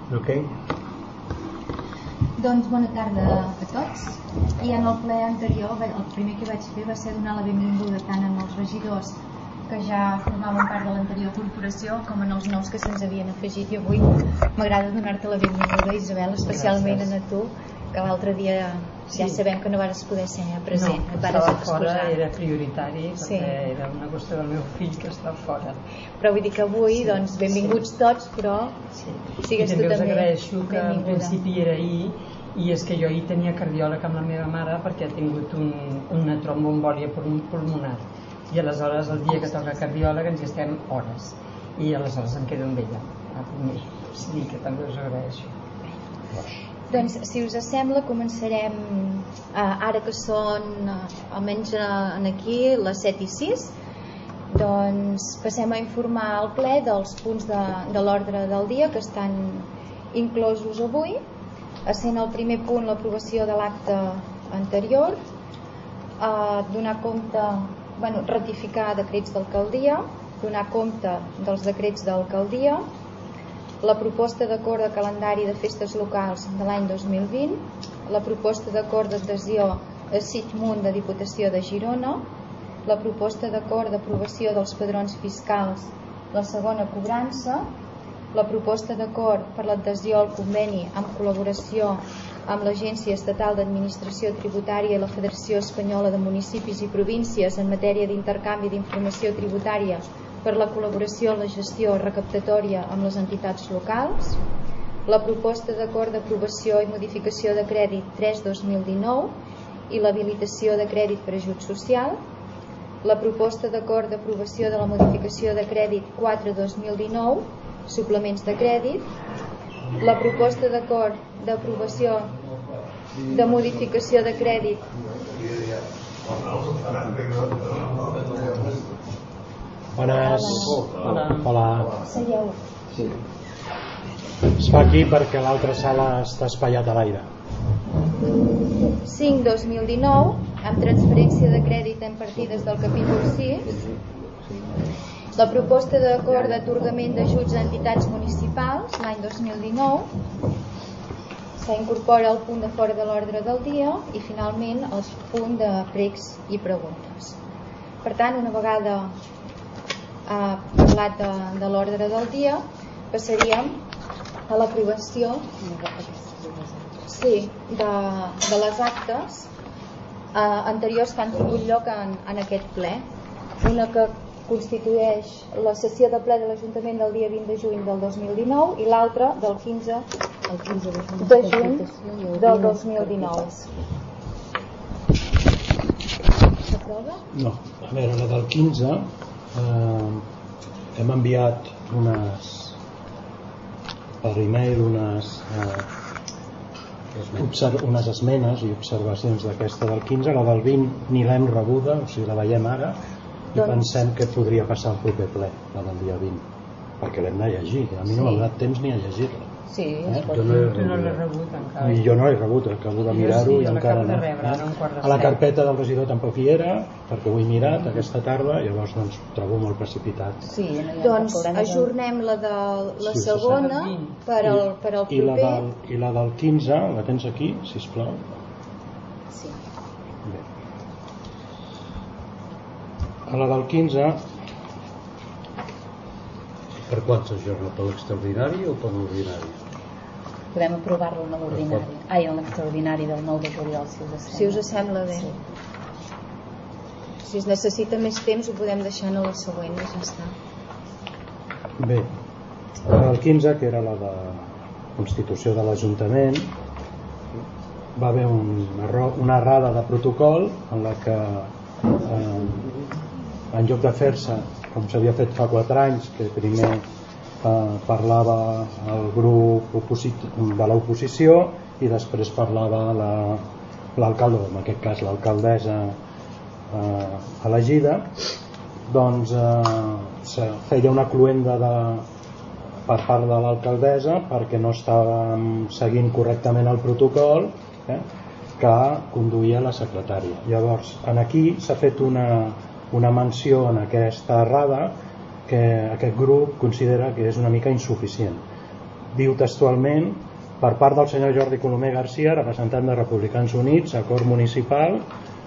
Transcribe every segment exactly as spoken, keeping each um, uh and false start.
Ok. Doncs bona tarda a tots. I en el ple anterior el primer que vaig fer va ser donar la benvinguda tant als regidors que ja formaven part de l'anterior corporació com en els nous que se'ns havien afegit, i avui m'agrada donar-te la benvinguda, Isabel, especialment a tu, que l'altre dia ja sí. Sabem que no vas poder ser present. No, estava fora, era prioritari perquè sí. Era una qüestió del meu fill que està fora. Però vull dir que avui, sí, doncs, benvinguts sí. Tots, però sí. Sigues tu també. I també us agraeixo que en principi era ahir, i és que jo ahir tenia cardiòleg amb la meva mare perquè ha tingut un, una tromboembòlia pulmonar, i aleshores el dia que toca cardiòleg ens hi estem hores, i aleshores em quedo amb ella a primer, o sigui que també us agraeixo. Doncs, si us sembla, començarem eh, ara que són eh, almenys eh, aquí les set i sis. Doncs passem a informar al ple dels punts de, de l'ordre del dia que estan inclosos avui, essent el primer punt l'aprovació de l'acte anterior, eh, donar compte, bueno, ratificar decrets d'alcaldia, donar compte dels decrets d'alcaldia, la proposta d'acord de calendari de festes locals de l'any dos mil vint, la proposta d'acord d'adhesió a Sitmunt de Diputació de Girona, la proposta d'acord d'aprovació dels padrons fiscals, la segona cobrança, la proposta d'acord per l'adhesió al conveni amb col·laboració amb l'Agència Estatal d'Administració Tributària i la Federació Espanyola de Municipis i Províncies en matèria d'intercanvi d'informació tributària per la col·laboració en la gestió recaptatòria amb les entitats locals, la proposta d'acord d'aprovació i modificació de crèdit tres dos mil dinou i l'habilitació de crèdit per ajut social, la proposta d'acord d'aprovació de la modificació de crèdit quatre dos mil dinou, suplements de crèdit, la proposta d'acord d'aprovació de modificació de crèdit Bones. Hola. Hola. Seieu. Sí. Es fa aquí perquè l'altra sala està espaiat a l'aire. cinc dos mil dinou, amb transferència de crèdit en partides del capítol sis, la proposta d'acord d'atorgament d'ajuts a entitats municipals l'any dos mil dinou, s'incorpora el punt de fora de l'ordre del dia i finalment el punt de pregs i preguntes. Per tant, una vegada ha parlat de, de l'ordre del dia, passaríem a l'aprovació sí, de, de les actes eh, anteriors que han tingut lloc en, en aquest ple. Una que constitueix la sessió de ple de l'Ajuntament del dia vint de juny del dos mil dinou i l'altra del quinze de juny del dos mil dinou. S'aprova? No, a veure, la del quinze eh, hem enviat unes per e-mail unes eh, observ, unes esmenes i observacions d'aquesta del quinze. La del vint ni l'hem rebuda, o sigui la veiem ara i doncs pensem que podria passar al proper ple, la del dia vint, perquè l'hem de llegir. A mi no m'ha donat temps ni a llegir-la. Sí, eh? jo no, tu no l'he rebut encara. I jo no l'he rebut, acabo de mirar-ho sí, i encara no. Rebre, eh? A la carpeta del regidor tampoc hi era, perquè ho he mirat mm. aquesta tarda, llavors doncs trobo molt precipitat. Sí, no doncs ajornem la de la sí, segona per al, per al proper. I la, del, I la del quinze, la tens aquí, sisplau? Sí. Bé. A la del quinze, per quan s'ajorna? Per l'extraordinari o per l'ordinari? Podem aprovar-lo en l'ordinari. Ai, en l'extraordinari del nou de juliol, si us sembla. Si us sembla bé. Sí. Si es necessita més temps ho podem deixar a la següent i ja està. Bé, el quinze, que era la de constitució de l'Ajuntament, va haver un error, una errada de protocol en la que eh, en lloc de fer-se com s'havia fet fa quatre anys, que primer eh, parlava el grup de l'oposició i després parlava l'alcalde, en aquest cas l'alcaldessa eh, elegida, doncs eh, se feia una cluenda de, per part de l'alcaldessa perquè no estàvem seguint correctament el protocol eh, que conduïa la secretària. Llavors, en aquí s'ha fet una una menció en aquesta errada que aquest grup considera que és una mica insuficient. diu textualment: per part del senyor Jordi Colomer Garcia, representant de Republicans Units, acord municipal,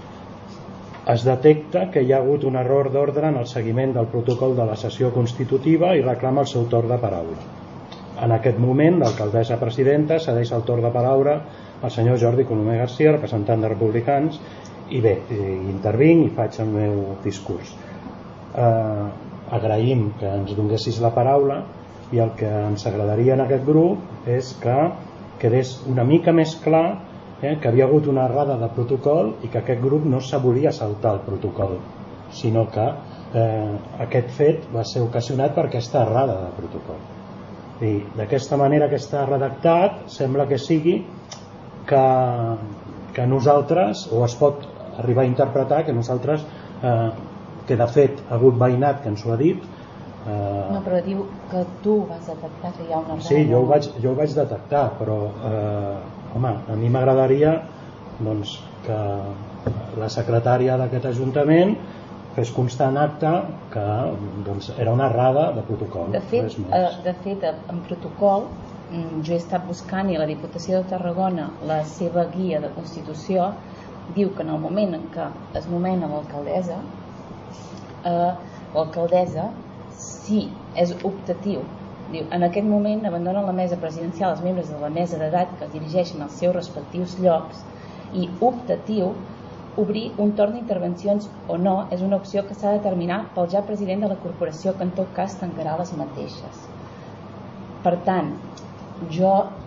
es detecta que hi ha hagut un error d'ordre en el seguiment del protocol de la sessió constitutiva i reclama el seu torn de paraula. En aquest moment, l'alcaldessa presidenta cedeix el torn de paraula al senyor Jordi Colomer Garcia, representant de Republicans, i bé, intervinc i faig el meu discurs. Eh, agraïm que ens donessis la paraula i el que ens agradaria en aquest grup és que quedés una mica més clar eh, que havia hagut una errada de protocol i que aquest grup no se volia saltar el protocol, sinó que eh, aquest fet va ser ocasionat per aquesta errada de protocol. I d'aquesta manera que està redactat sembla que sigui que, que nosaltres, o es pot arribar a interpretar que nosaltres, eh, que de fet ha hagut veïnat que ens ho ha dit, eh, no, però diu que tu vas detectar que hi ha una errada. Sí, jo ho vaig, jo ho vaig detectar, però eh, home, a mi m'agradaria doncs, que la secretària d'aquest ajuntament fes constar en acte que doncs, era una errada de protocol. De fet, eh, de fet, en protocol, jo he estat buscant i la Diputació de Tarragona, la seva guia de Constitució, diu que en el moment en què es nomena l'alcaldessa, eh, l'alcaldessa, si és optatiu, diu, en aquest moment abandonen la mesa presidencial els membres de la mesa d'edat que es dirigeixen als seus respectius llocs, i optatiu, obrir un torn d'intervencions o no és una opció que s'ha de determinar pel ja president de la corporació, que en tot cas tancarà les mateixes. Per tant, jo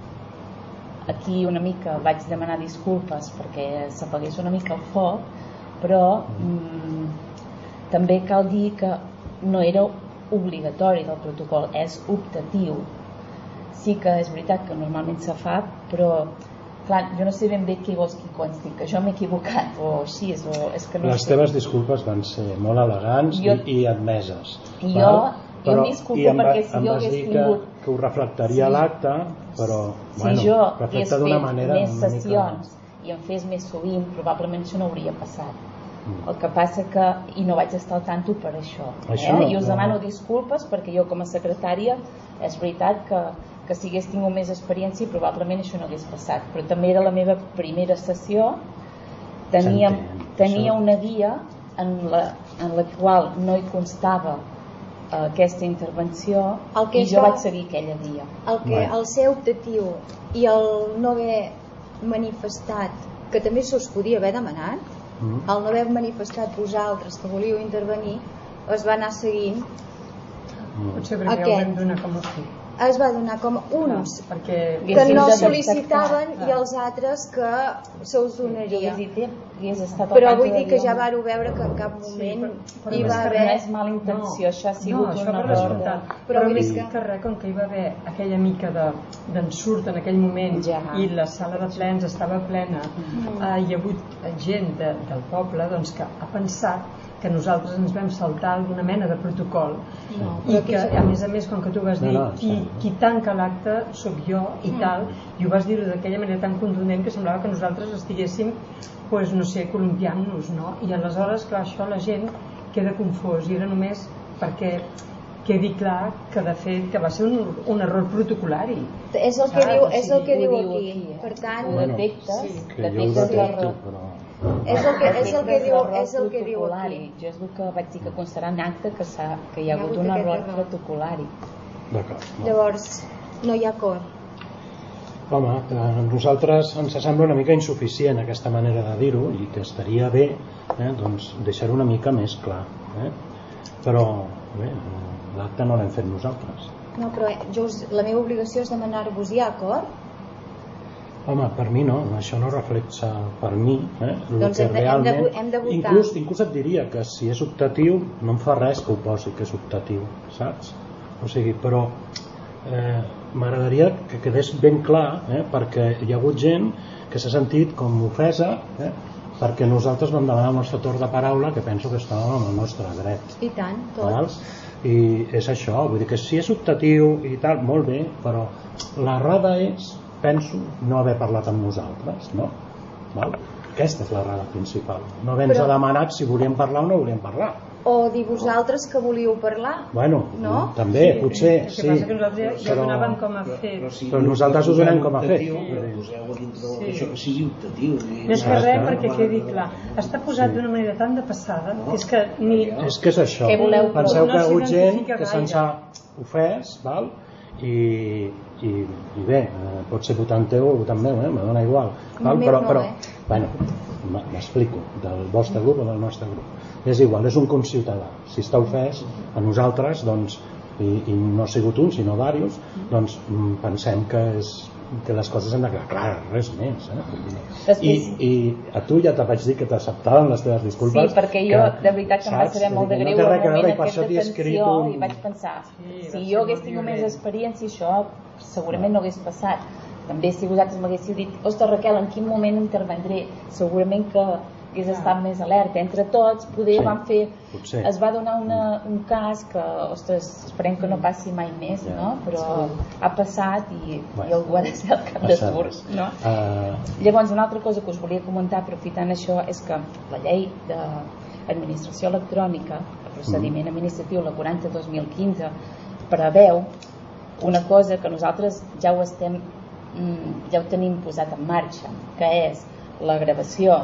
aquí una mica vaig demanar disculpes perquè s'apagués una mica el foc, però mm, també cal dir que no era obligatori del protocol, és optatiu. Sí que és veritat que normalment se fa, però clar, jo no sé ben bé què vols que consti, que jo m'he equivocat o així, o és que no les sé. Teves disculpes van ser molt elegants jo, i, i admeses. I jo, jo em disculpo em va, perquè si jo hagués tingut que, que ho reflectaria sí, l'acte, però si bueno, jo hagués fet manera, més sessions mica... i en fes més sovint, probablement això no hauria passat. Mm. El que passa que, i no vaig estar al tanto per això, això eh? no, i us demano no. disculpes perquè jo com a secretària és veritat que que si hagués tingut més experiència probablement això no hagués passat, però també era la meva primera sessió, tenia, tenia una guia en la, en la qual no hi constava uh, aquesta intervenció i jo va, vaig seguir aquella guia. El, que, el ser optatiu i el no haver manifestat, que també se us podia haver demanat, mm. el no haver manifestat vosaltres que volíeu intervenir, es va anar seguint mm. potser perquè aquest. Ja ho vam donar com a fi. Es va donar com uns no, perquè que no sol·licitaven i els altres que se us donaria. Però vull dir que ja vareu veure que en cap moment sí, però, però hi va haver... No és mala intenció, no, això ha sigut no, un error. De... Però, però més que... que res, com que hi va haver aquella mica d'ensurt en aquell moment ja. I la sala de plens estava plena, mm. eh, hi ha hagut gent de, del poble doncs, que ha pensat que nosaltres ens vam saltar alguna mena de protocol no, i que a més a més com que tu vas dir no, no, qui, qui tanca l'acte sóc jo i mm. tal, i ho vas dir d'aquella manera tan contundent que semblava que nosaltres estiguéssim pues, no sé, columpiant-nos, no? I aleshores clar, això la gent queda confós i era només perquè quedi clar que de fet que va ser un, un error protocolari. És el que ah, diu, és el que diu aquí, aquí eh? Per tant ho detectes, sí. detectes l'error. Però... És el que, és el que diu, és el que diu aquí. Jo és el que vaig dir que constarà en acte que, que hi ha hagut un error protocolari. D'acord. No. Llavors, no hi ha acord. Home, a nosaltres ens sembla una mica insuficient aquesta manera de dir-ho i que estaria bé eh, doncs, deixar-ho una mica més clar. Eh? Però bé, l'acte no l'hem fet nosaltres. No, però jo us, la meva obligació és demanar-vos ja acord. Home, per mi no, això no reflexa per mi eh, doncs que hem, realment, hem, de, hem de votar inclús, inclús et diria que si és optatiu no em fa res que ho posi que és optatiu, saps? O sigui, però eh, m'agradaria que quedés ben clar eh, perquè hi ha hagut gent que s'ha sentit com ofesa eh, perquè nosaltres vam demanar el nostre torn de paraula, que penso que estàvem amb el nostre dret. I tant, tots. I és això, vull dir que si és optatiu i tal, molt bé, però l'errada és penso no haver parlat amb nosaltres, no? Val? Aquesta és l'errada principal. No haver-nos Però... demanat si volíem parlar o no volíem parlar. O dir vosaltres que volíeu parlar. Bueno, no? també, sí, potser, sí. El que passa que nosaltres ja però, donàvem com a fet. Però, si però nosaltres us donem com a fet. Poseu a dintre sí. Això que sigui optatiu. Més que res perquè quedi clar. Està posat sí. d'una manera tan de passada que és que ni... És que és això. Què voleu? Penseu no que hi ha hagut gent que se'ns ha ofès, val? I, i, i bé, eh, pot ser votant teu o votant meu, eh? Me dona igual. Val? Però, però, bueno, m'explico, del vostre grup o del nostre grup. És igual, és un conciutadà. Si està ofès a nosaltres, doncs, i, i no ha sigut un, sinó diversos, doncs pensem que és que les coses han de quedar clares, res més. Eh? I, I a tu ja te vaig dir que t'acceptaven les teves disculpes. Sí, perquè jo, que, de veritat, que em va saber molt de greu no el moment aquest de tensió un... i vaig pensar, sí, si jo hagués tingut més experiència, això segurament no hagués passat. També si vosaltres m'haguéssiu dit, ostres Raquel, en quin moment intervendré? Segurament que hagués estat més alerta. Entre tots, poder sí, van fer... Potser. Es va donar una, un cas que, ostres, esperem que no passi mai més, ja. no? Però sí. ha passat i, bueno, i algú ha de ser el cap d'esforç, no? Uh... Llavors, una altra cosa que us volia comentar, aprofitant això, és que la llei d'administració electrònica, el procediment mm. administratiu, la quaranta dos mil quinze, preveu una cosa que nosaltres ja ho estem ja ho tenim posat en marxa, que és la gravació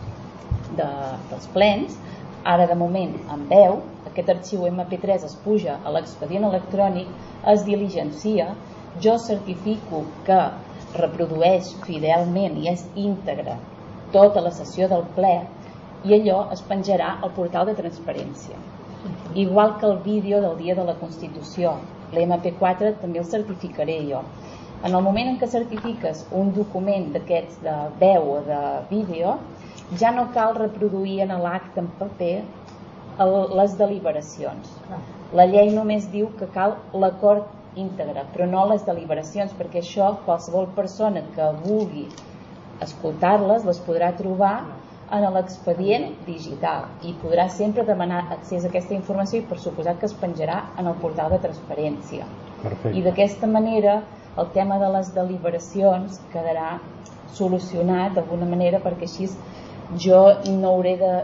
de, dels plens. Ara de moment en veu, aquest arxiu eme pe tres es puja a l'expedient electrònic, es diligencia, jo certifico que reprodueix fidelment i és íntegre tota la sessió del ple i allò es penjarà al portal de transparència, igual que el vídeo del dia de la Constitució. L'eme pe quatre també el certificaré jo. En el moment en què certifiques un document d'aquests de veu o de vídeo, ja no cal reproduir en l'acte en paper el, les deliberacions. La llei només diu que cal l'acord íntegre, però no les deliberacions, perquè això qualsevol persona que vulgui escoltar-les les podrà trobar en l'expedient digital i podrà sempre demanar accés a aquesta informació i per suposat que es penjarà en el portal de transparència. Perfecte. I d'aquesta manera el tema de les deliberacions quedarà solucionat d'alguna manera, perquè així jo no hauré de...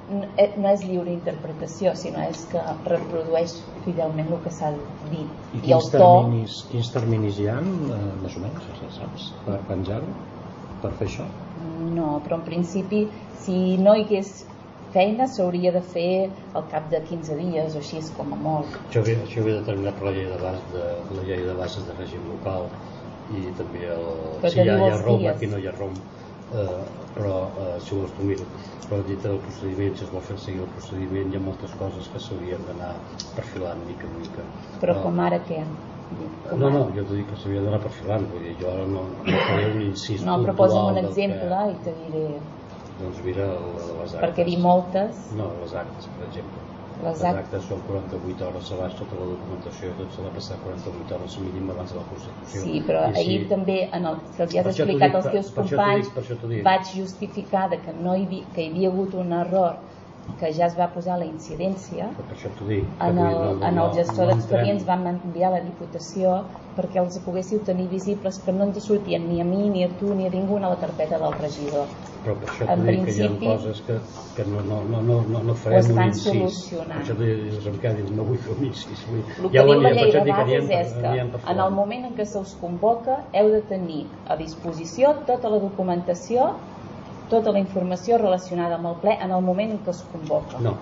no és lliure interpretació, sinó és que reprodueix fidelment el que s'ha dit. I quins, I el to... terminis, quins terminis hi ha, eh, més o menys, ja saps, per penjar-ho, per fer això? No, però en principi, si no hi hagués feina, s'hauria de fer al cap de quinze dies o així, com a molt. Això ve, això ve determinat per la llei de, base, de, la llei de bases de règim local i també el, si hi ha, hi ha ROM, aquí no hi ha ROM, eh, però eh, si vols tu miro, però dintre del procediment, si es vol fer seguir el procediment, hi ha moltes coses que s'haurien d'anar perfilant mica en mica. Però uh, com ara què? Com no, no, jo t'ho dic que s'hauria d'anar perfilant, vull dir, jo ara no, no faré un incís no, però posa'm un exemple que... i te diré. Doncs mira, les actes. Perquè dir moltes... No, les actes, per exemple. Les, les actes són quaranta-vuit hores abans, tota la documentació, tot s'ha de passar quaranta-vuit hores mínim abans de la Constitució. Sí, però I ahir si... també, en el, si els has explicat dic, als teus per, companys, dic, vaig justificar que, no hi havia, que hi havia hagut un error, que ja es va posar la incidència. Per això t'ho dic. En el, no, en el gestor no, no d'expedients vam enviar a la Diputació perquè els poguéssiu tenir visibles, que no ens sortien ni a mi, ni a tu, ni a ningú a la carpeta del regidor. Però per això t'ho dic que hi ha coses que, que no, no, no, no, no farem un incís. Per això t'ho dic, no vull fer un incís. El que diu la llei de bases és que en el moment en què se us convoca heu de tenir a disposició tota la documentació, tota la informació relacionada amb el ple en el moment en què es convoca. No.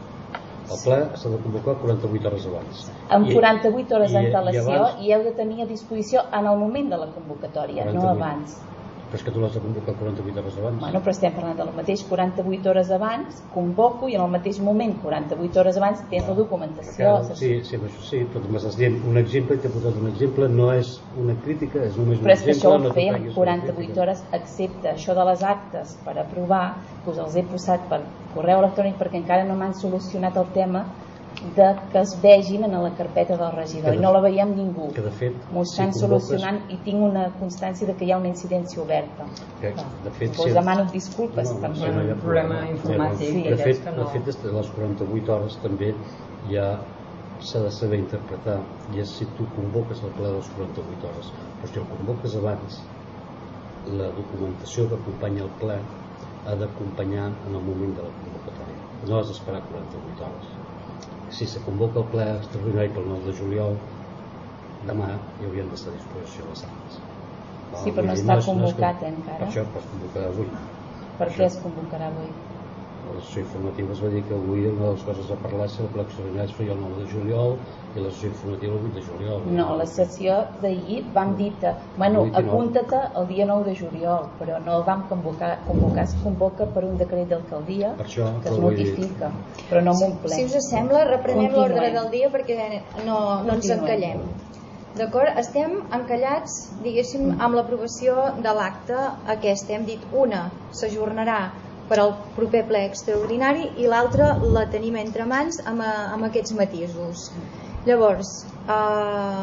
El ple s'ha de convocar quaranta-vuit hores abans. Amb quaranta-vuit hores d'antelació i heu de tenir a disposició en el moment de la convocatòria, no abans. Però és que tu l'has de convocar quaranta-vuit hores abans. Bueno, però estem parlant del mateix, quaranta-vuit hores abans convoco i en el mateix moment, quaranta-vuit hores abans, tens la documentació. Sí, sí, això sí, però tu m'estàs dient un exemple i t'he posat un exemple, no és una crítica, és només un però és exemple. Que això ho fem quaranta-vuit hores, excepte això de les actes per aprovar, que us els he posat per correu electrònic perquè encara no m'han solucionat el tema de que es vegin en la carpeta del regidor, i no la veiem ningú. Que de fet, m'ho estan si solucionant i tinc una constància de que hi ha una incidència oberta. Que, de fet, us si demano disculpes no, per no, no hi ha problema informàtic. Sí. De fet, no. de fet, de les quaranta-vuit hores també ja s'ha de saber interpretar, i és si tu convoques el ple de les quaranta-vuit hores, però si el convoques abans, la documentació que acompanya el ple ha d'acompanyar en el moment de la convocatòria. No has d'esperar quaranta-vuit hores. Si se convoca el ple extraordinari pel nou de juliol, demà hi haurien d'estar a disposició les sales. Sí, però no està convocat encara. Per això es convocarà avui. Per què es convocarà avui? La sessió informativa es va dir que avui una de les coses a parlar és que el ple extraordinari es feia el nou de juliol i la sessió informativa el vuit de juliol. No, la sessió d'ahir vam dir que, bueno, apunta-te el dia nou de juliol, però no el vam convocar, convocar es convoca per un decret d'alcaldia que es notifica, però no amb un ple. Si us sembla, reprenem l'ordre del dia perquè no, no ens encallem. D'acord? Estem encallats, diguéssim, amb l'aprovació de l'acte aquesta. Hem dit una s'ajornarà per al proper ple extraordinari i l'altra la tenim entre mans amb, amb aquests matisos. Llavors, eh,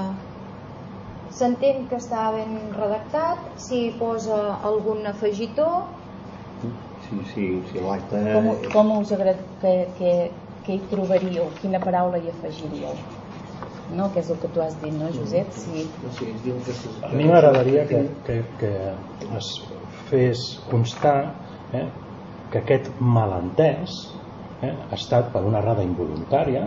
s'entén que està ben redactat, si posa algun afegitó. Sí, sí, sí, l'acte... Com, com us agrada que, que, que hi trobaríeu? Quina paraula hi afegiríeu? No, que és el que tu has dit, no, Josep? Sí. A mi m'agradaria que, que, que es fes constar eh, que aquest malentès eh, ha estat per una errada involuntària.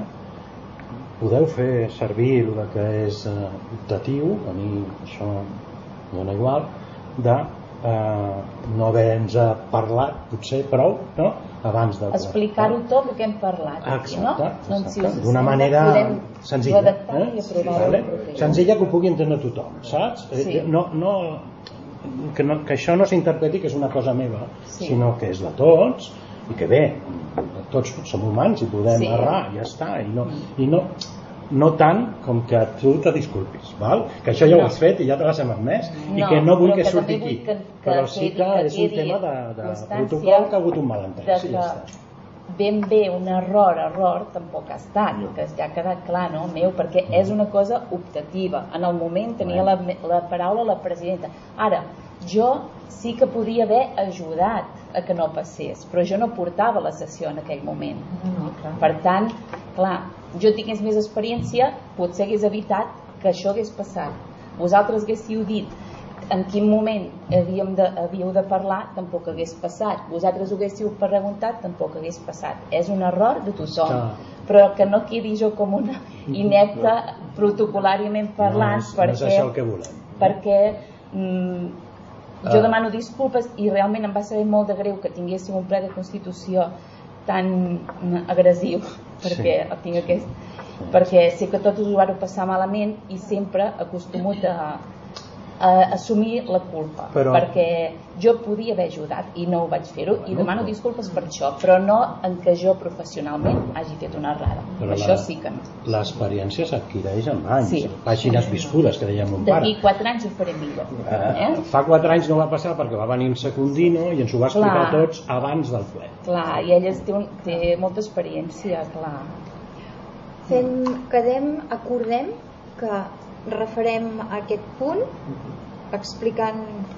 Podeu fer servir el que és eh, optatiu, a mi això em dona igual, de eh, no haver-nos parlat potser prou, no? Abans de explicar-ho tot el que hem parlat aquí, no? Doncs, si d'una manera senzilla, eh? Sí, vale? Senzilla que ho pugui entendre tothom, saps? Sí. No, no, que, no, que això no s'interpreti que és una cosa meva, sí, sinó que és de tots i que bé, tots som humans i podem sí. errar, ja està, i no, i no, no tant com que tu te disculpis, val? Que això ja ho has fet i ja te l'has admès no, i que no vull que, que surti aquí que, que però sí que, que és un tema de, de protocol que ha hagut un malentès sí, ja està. Ben bé un error, error tampoc ha estat, que ja ha quedat clar, no, meu, perquè és una cosa optativa. En el moment tenia la, la paraula la presidenta. Ara, jo sí que podia haver ajudat a que no passés, però jo no portava la sessió en aquell moment. No, clar. Per tant, clar, jo tingués més experiència, potser hagués evitat que això hagués passat. Vosaltres haguéssiu dit en quin moment havíem de, havíeu de parlar, tampoc hagués passat. Vosaltres ho haguéssiu preguntat, tampoc hagués passat. És un error de tothom, ah. però que no quedi jo com una inepta protocolàriament parlant, no és, perquè, no és això el que volem. Perquè mm, jo ah. demano disculpes i realment em va saber molt de greu que tinguéssim un ple de Constitució tan agressiu, perquè sí. tinc aquest, perquè sé que tots us ho vau passar malament i sempre acostumo a a assumir la culpa, però... perquè jo podia haver ajudat i no ho vaig fer-ho bueno, i demano disculpes per això, però no en que jo professionalment hagi fet una errada, però això la, sí que no. L'experiència s'adquireix amb anys, sí. pàgines viscudes que deia mon pare. D'aquí quatre anys ho faré millor. Eh? Fa quatre anys no va passar perquè va venir en Secundino i ens ho va explicar clar. Tots abans del ple. Clar, i ella té, un, té molta experiència, clar. Fem, quedem, acordem que referem a aquest punt explicant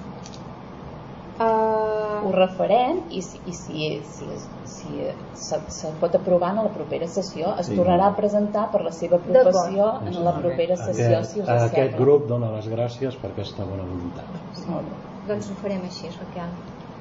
uh... ho referem i, si, i si, si, si se, se pot aprovar en la propera sessió es sí. tornarà a presentar per la seva aprovació en la propera sessió aquest, si us aquest sembla. Grup dona les gràcies per aquesta bona voluntat. Molt bé. Doncs ho farem així, Raquel.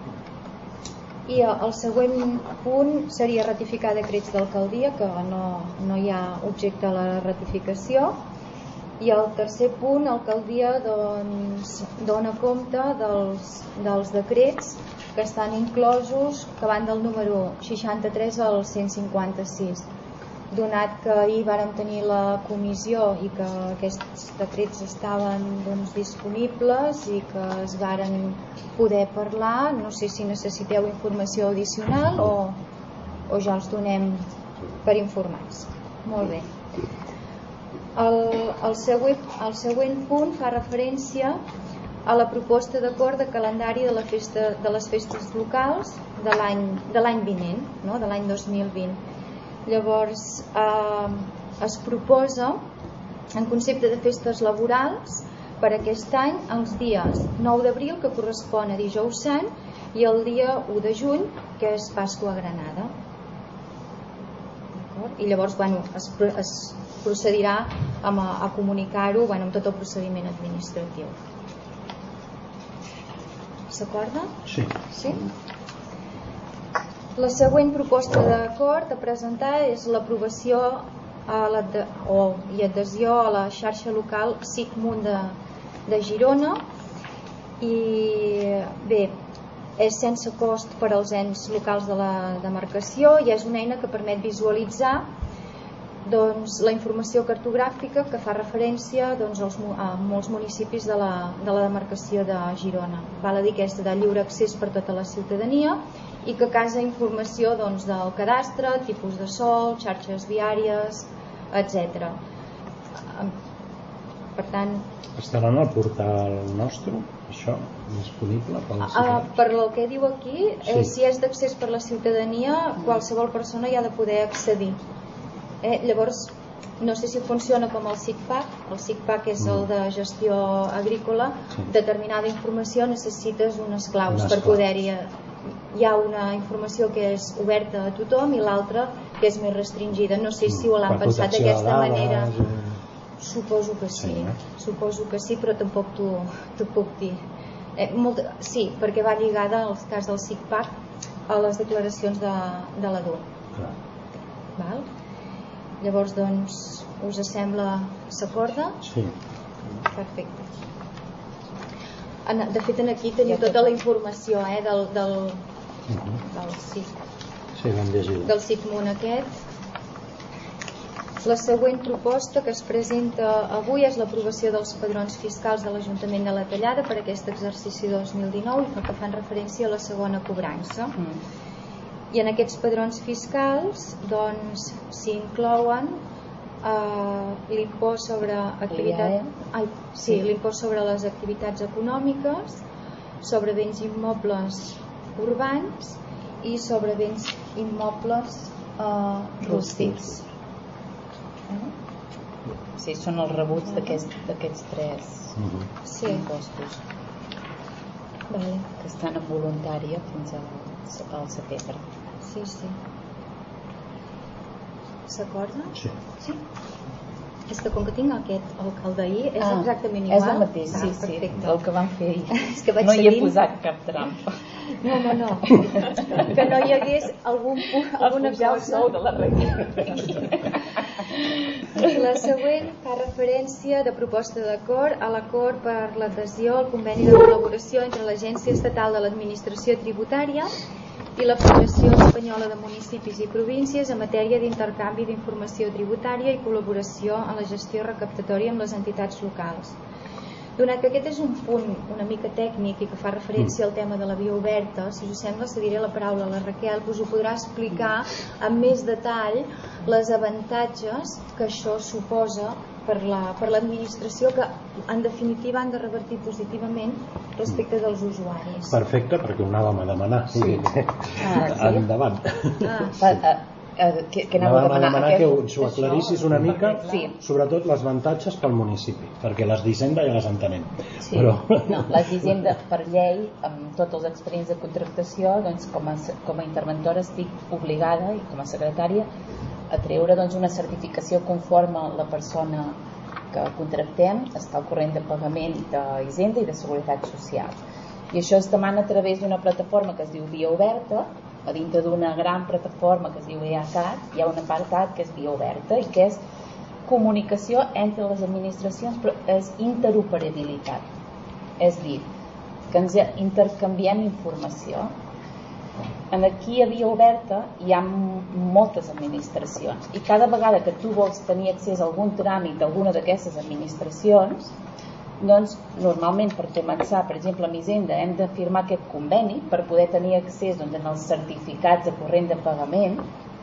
I el següent punt seria ratificar decrets d'alcaldia que no, no hi ha objecte a la ratificació. I el tercer punt, l'alcaldia doncs, dona compte dels, dels decrets que estan inclosos, que van del número seixanta-tres al cent cinquanta-sis. Donat que ahir vàrem tenir la comissió i que aquests decrets estaven doncs, disponibles i que es varen poder parlar, no sé si necessiteu informació addicional o, o ja els donem per informats. Molt bé. El, el, següent, el següent punt fa referència a la proposta d'acord de calendari de, la festa, de les festes locals de l'any de l'any vinent, no? De l'any dos mil vint. Llavors eh, es proposa en concepte de festes laborals per aquest any els dies nou d'abril, que correspon a dijous sant, i el dia u de juny, que és Pasqua a Granada. I llavors bueno, es, es procedirà a, a comunicar-ho bueno, amb tot el procediment administratiu. S'acorda? Sí. Sí? La següent proposta d'acord a presentar és l'aprovació a la de, o, i adhesió a la xarxa local SICMUN de, de Girona. I bé, és sense cost per als ens locals de la demarcació i és una eina que permet visualitzar doncs, la informació cartogràfica que fa referència doncs, als, a molts municipis de la, de la demarcació de Girona. Val a dir que és de lliure accés per tota la ciutadania i que casa informació doncs, del cadastre, tipus de sòl, xarxes viàries, etcètera. Per tant... Estarà en el portal nostre, això, disponible per als ciutadans? Per el que diu aquí, sí. eh, si és d'accés per la ciutadania, qualsevol persona hi ha de poder accedir. Eh, llavors, no sé si funciona com el SICPAC. El SICPAC és el de gestió agrícola. Sí. Determinada informació necessites unes claus unes per poder-hi... Hi ha una informació que és oberta a tothom i l'altra que és més restringida. No sé si ho l'han pensat d'aquesta manera. Suposo que sí, sí, suposo que sí, però tampoc t'ho puc dir. Eh, molt, sí, perquè va lligada al cas del SICPAC a les declaracions de, de l'adult. Val? Llavors, doncs, us sembla s'acorda? Sí. Perfecte. De fet, aquí teniu tota la informació eh, del, del, del SIC. Sí, l'hem llegit. Del SICMUN aquest. La següent proposta que es presenta avui és l'aprovació dels padrons fiscals de l'Ajuntament de la Tallada per aquest exercici dos mil dinou i que fan referència a la segona cobrança. Mm. I en aquests padrons fiscals doncs s'hi inclouen eh, l'impost sobre activitat... Ai, sí, l'impost sobre les activitats econòmiques, sobre béns immobles urbans i sobre béns immobles eh, rústics. Sí, són els rebuts d'aquests tres uh-huh. sí. impostos vale. Que estan en voluntària fins al, al setembre. Sí, sí. S'acorda? Sí. Sí. És que com que tinc aquest, el, el d'ahir, és ah, exactament igual. És el mateix, sí, ah, sí, el que vam fer ahir. És que vaig no seguint... hi he posat cap trampa. No, no, no. Que no hi hagués algun, alguna cosa... El sou de la regió. La següent fa referència de proposta d'acord a l'acord per l'adhesió al conveni de col·laboració entre l'Agència Estatal de l'Administració Tributària i la Federació Espanyola de Municipis i Províncies en matèria d'intercanvi d'informació tributària i col·laboració en la gestió recaptatòria amb les entitats locals. Donat que aquest és un punt una mica tècnic i que fa referència al tema de la via oberta, si us sembla cediré la paraula a la Raquel, que us ho podrà explicar amb més detall les avantatges que això suposa per la, per l'administració, que en definitiva han de revertir positivament respecte dels usuaris. Perfecte, perquè ho anàvem a demanar. Sí. Ah, sí. Endavant. Ah, sí. Que, que anàvem a demanar que us ho aclarissis una mica, sí. Sobretot les avantatges pel municipi, perquè les d'Hisenda ja les entenem. Sí. Però... No, les d'Hisenda per llei, amb tots els expedients de contractació, doncs, com, a, com a interventora estic obligada, i com a secretària, a treure doncs, una certificació conforme a la persona que contractem, està al corrent de pagament d'Hisenda i de Seguretat Social. I això es demana a través d'una plataforma que es diu Via Oberta. A dintre d'una gran plataforma que es diu E A C A T hi ha un apartat que és Via Oberta i que és comunicació entre les administracions, però és interoperabilitat. És dir, que ens intercanviem informació. Aquí a Via Oberta hi ha moltes administracions i cada vegada que tu vols tenir accés a algun tràmit d'alguna d'aquestes administracions, doncs normalment per començar, per exemple amb Hisenda hem de firmar aquest conveni per poder tenir accés doncs, en els certificats de corrent de pagament.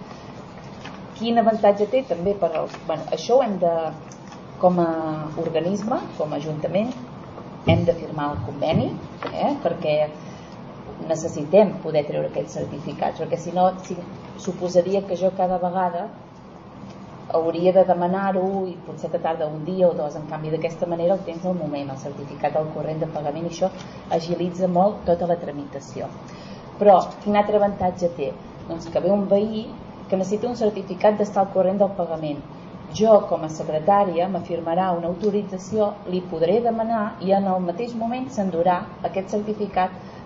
Quin avantatge té també per als... Bueno, això ho hem de, com a organisme, com a ajuntament, hem de firmar el conveni, eh, perquè necessitem poder treure aquests certificats, perquè si no si, suposaria que jo cada vegada hauria de demanar-ho i potser te tarda un dia o dos. En canvi, d'aquesta manera el tens al moment, el certificat del corrent de pagament, i això agilitza molt tota la tramitació. Però quin altre avantatge té? Doncs que ve un veí que necessita un certificat d'estar al corrent del pagament. Jo, com a secretària, m'afirmarà una autorització, li podré demanar i en el mateix moment s'endurà aquest certificat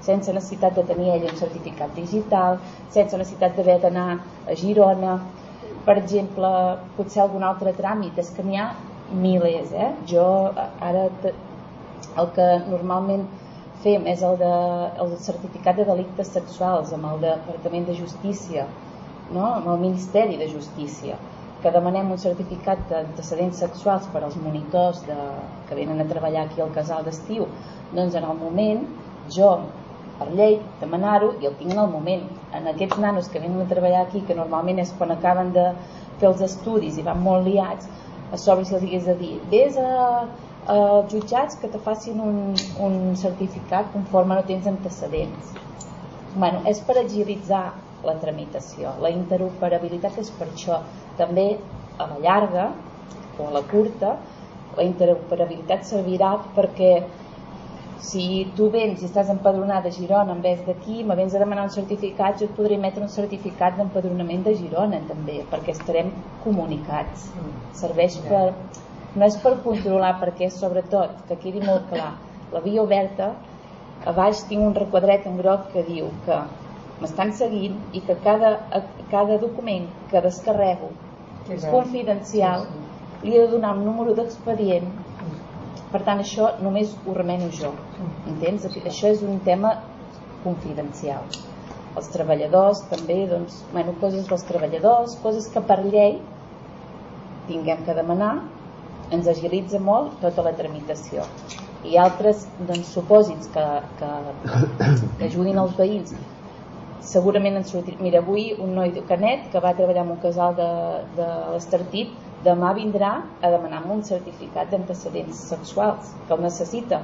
sense necessitat de tenir ell un certificat digital, sense necessitat d'haver d'anar a Girona, per exemple, potser algun altre tràmit. És que n'hi ha milers, eh? Jo ara el que normalment fem és el, de, el certificat de delictes sexuals amb el Departament de Justícia, no? Amb el Ministeri de Justícia, que demanem un certificat d'antecedents sexuals per als monitors de, que venen a treballar aquí al casal d'estiu. Doncs en el moment, jo, per llei, demanar-ho, i el tinc en el moment. En aquests nanos que venen a treballar aquí, que normalment és quan acaben de fer els estudis i van molt liats, a sobre si els hagués de dir, vés a, als jutjats que te facin un, un certificat conforme no tens antecedents. Bueno, és per agilitzar la tramitació. La interoperabilitat és per això. També a la llarga o a la curta, la interoperabilitat servirà perquè si tu vens i estàs empadronada a Girona en vez d'aquí, me vens a demanar un certificat, jo et podré emetre un certificat d'empadronament de Girona també, perquè estarem comunicats. Serveix per... no és per controlar, perquè sobretot, que quedi molt clar, la via oberta, a baix tinc un requadret en groc que diu que m'estan seguint i que cada, cada document que descarrego és confidencial, li he de donar un número d'expedient. Per tant, això només ho remeno jo, entens? Això és un tema confidencial. Els treballadors també, doncs, bueno, coses dels treballadors, coses que per llei tinguem que demanar, ens agilitza molt tota la tramitació. I altres, doncs, supòsits que, que, que ajudin els veïns. Segurament ens sortirà... Mira, avui un noi de Canet que va treballar en un casal de, de l'Estartit, demà vindrà a demanar-me un certificat d'antecedents sexuals, que el necessita.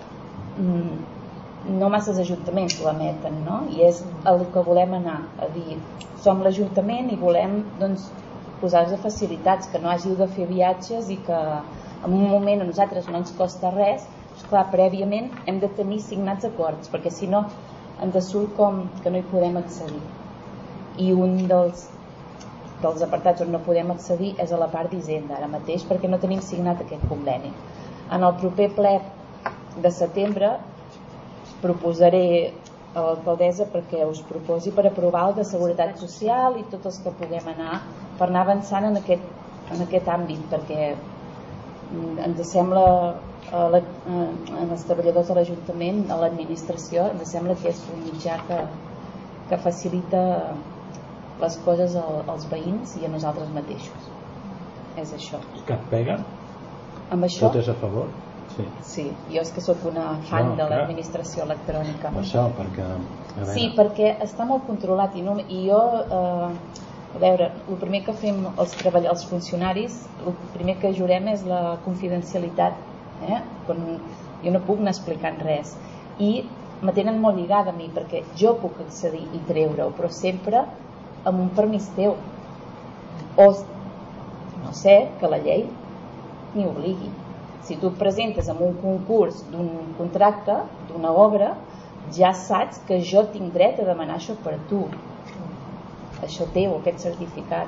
No masses ajuntaments l'emeten, no? I és el que volem anar a dir. Som l'Ajuntament i volem, doncs, posar-nos facilitats, que no hàgiu de fer viatges i que en un moment a nosaltres no ens costa res. Esclar, prèviament hem de tenir signats acords, perquè si no ens surt com que no hi podem accedir. I un dels dels apartats on no podem accedir és a la part d'Hisenda ara mateix, perquè no tenim signat aquest conveni. En el proper ple de setembre proposaré a l'alcaldessa perquè us proposi per aprovar el de Seguretat Social i tots els que puguem anar per anar avançant en aquest, en aquest àmbit, perquè ens sembla a la, a els treballadors de l'Ajuntament, a l'administració, ens sembla que és un mitjà que, que facilita les coses als veïns i a nosaltres mateixos. És això. Cap pega? Amb això? Tot és a favor? Sí. Sí, jo és que sóc una fan no, de l'administració electrònica. Per això, perquè... Sí, perquè està molt controlat i, no, i jo, eh, a veure, el primer que fem els treballadors, els funcionaris, el primer que jurem és la confidencialitat, eh? Quan jo no puc anar explicant res. I me tenen molt lligada a mi, perquè jo puc accedir i treure-ho, però sempre amb un permís teu, o no sé, que la llei m'hi obligui. Si tu et presentes en un concurs d'un contracte, d'una obra, ja saps que jo tinc dret a demanar això per tu, això teu, aquest certificat.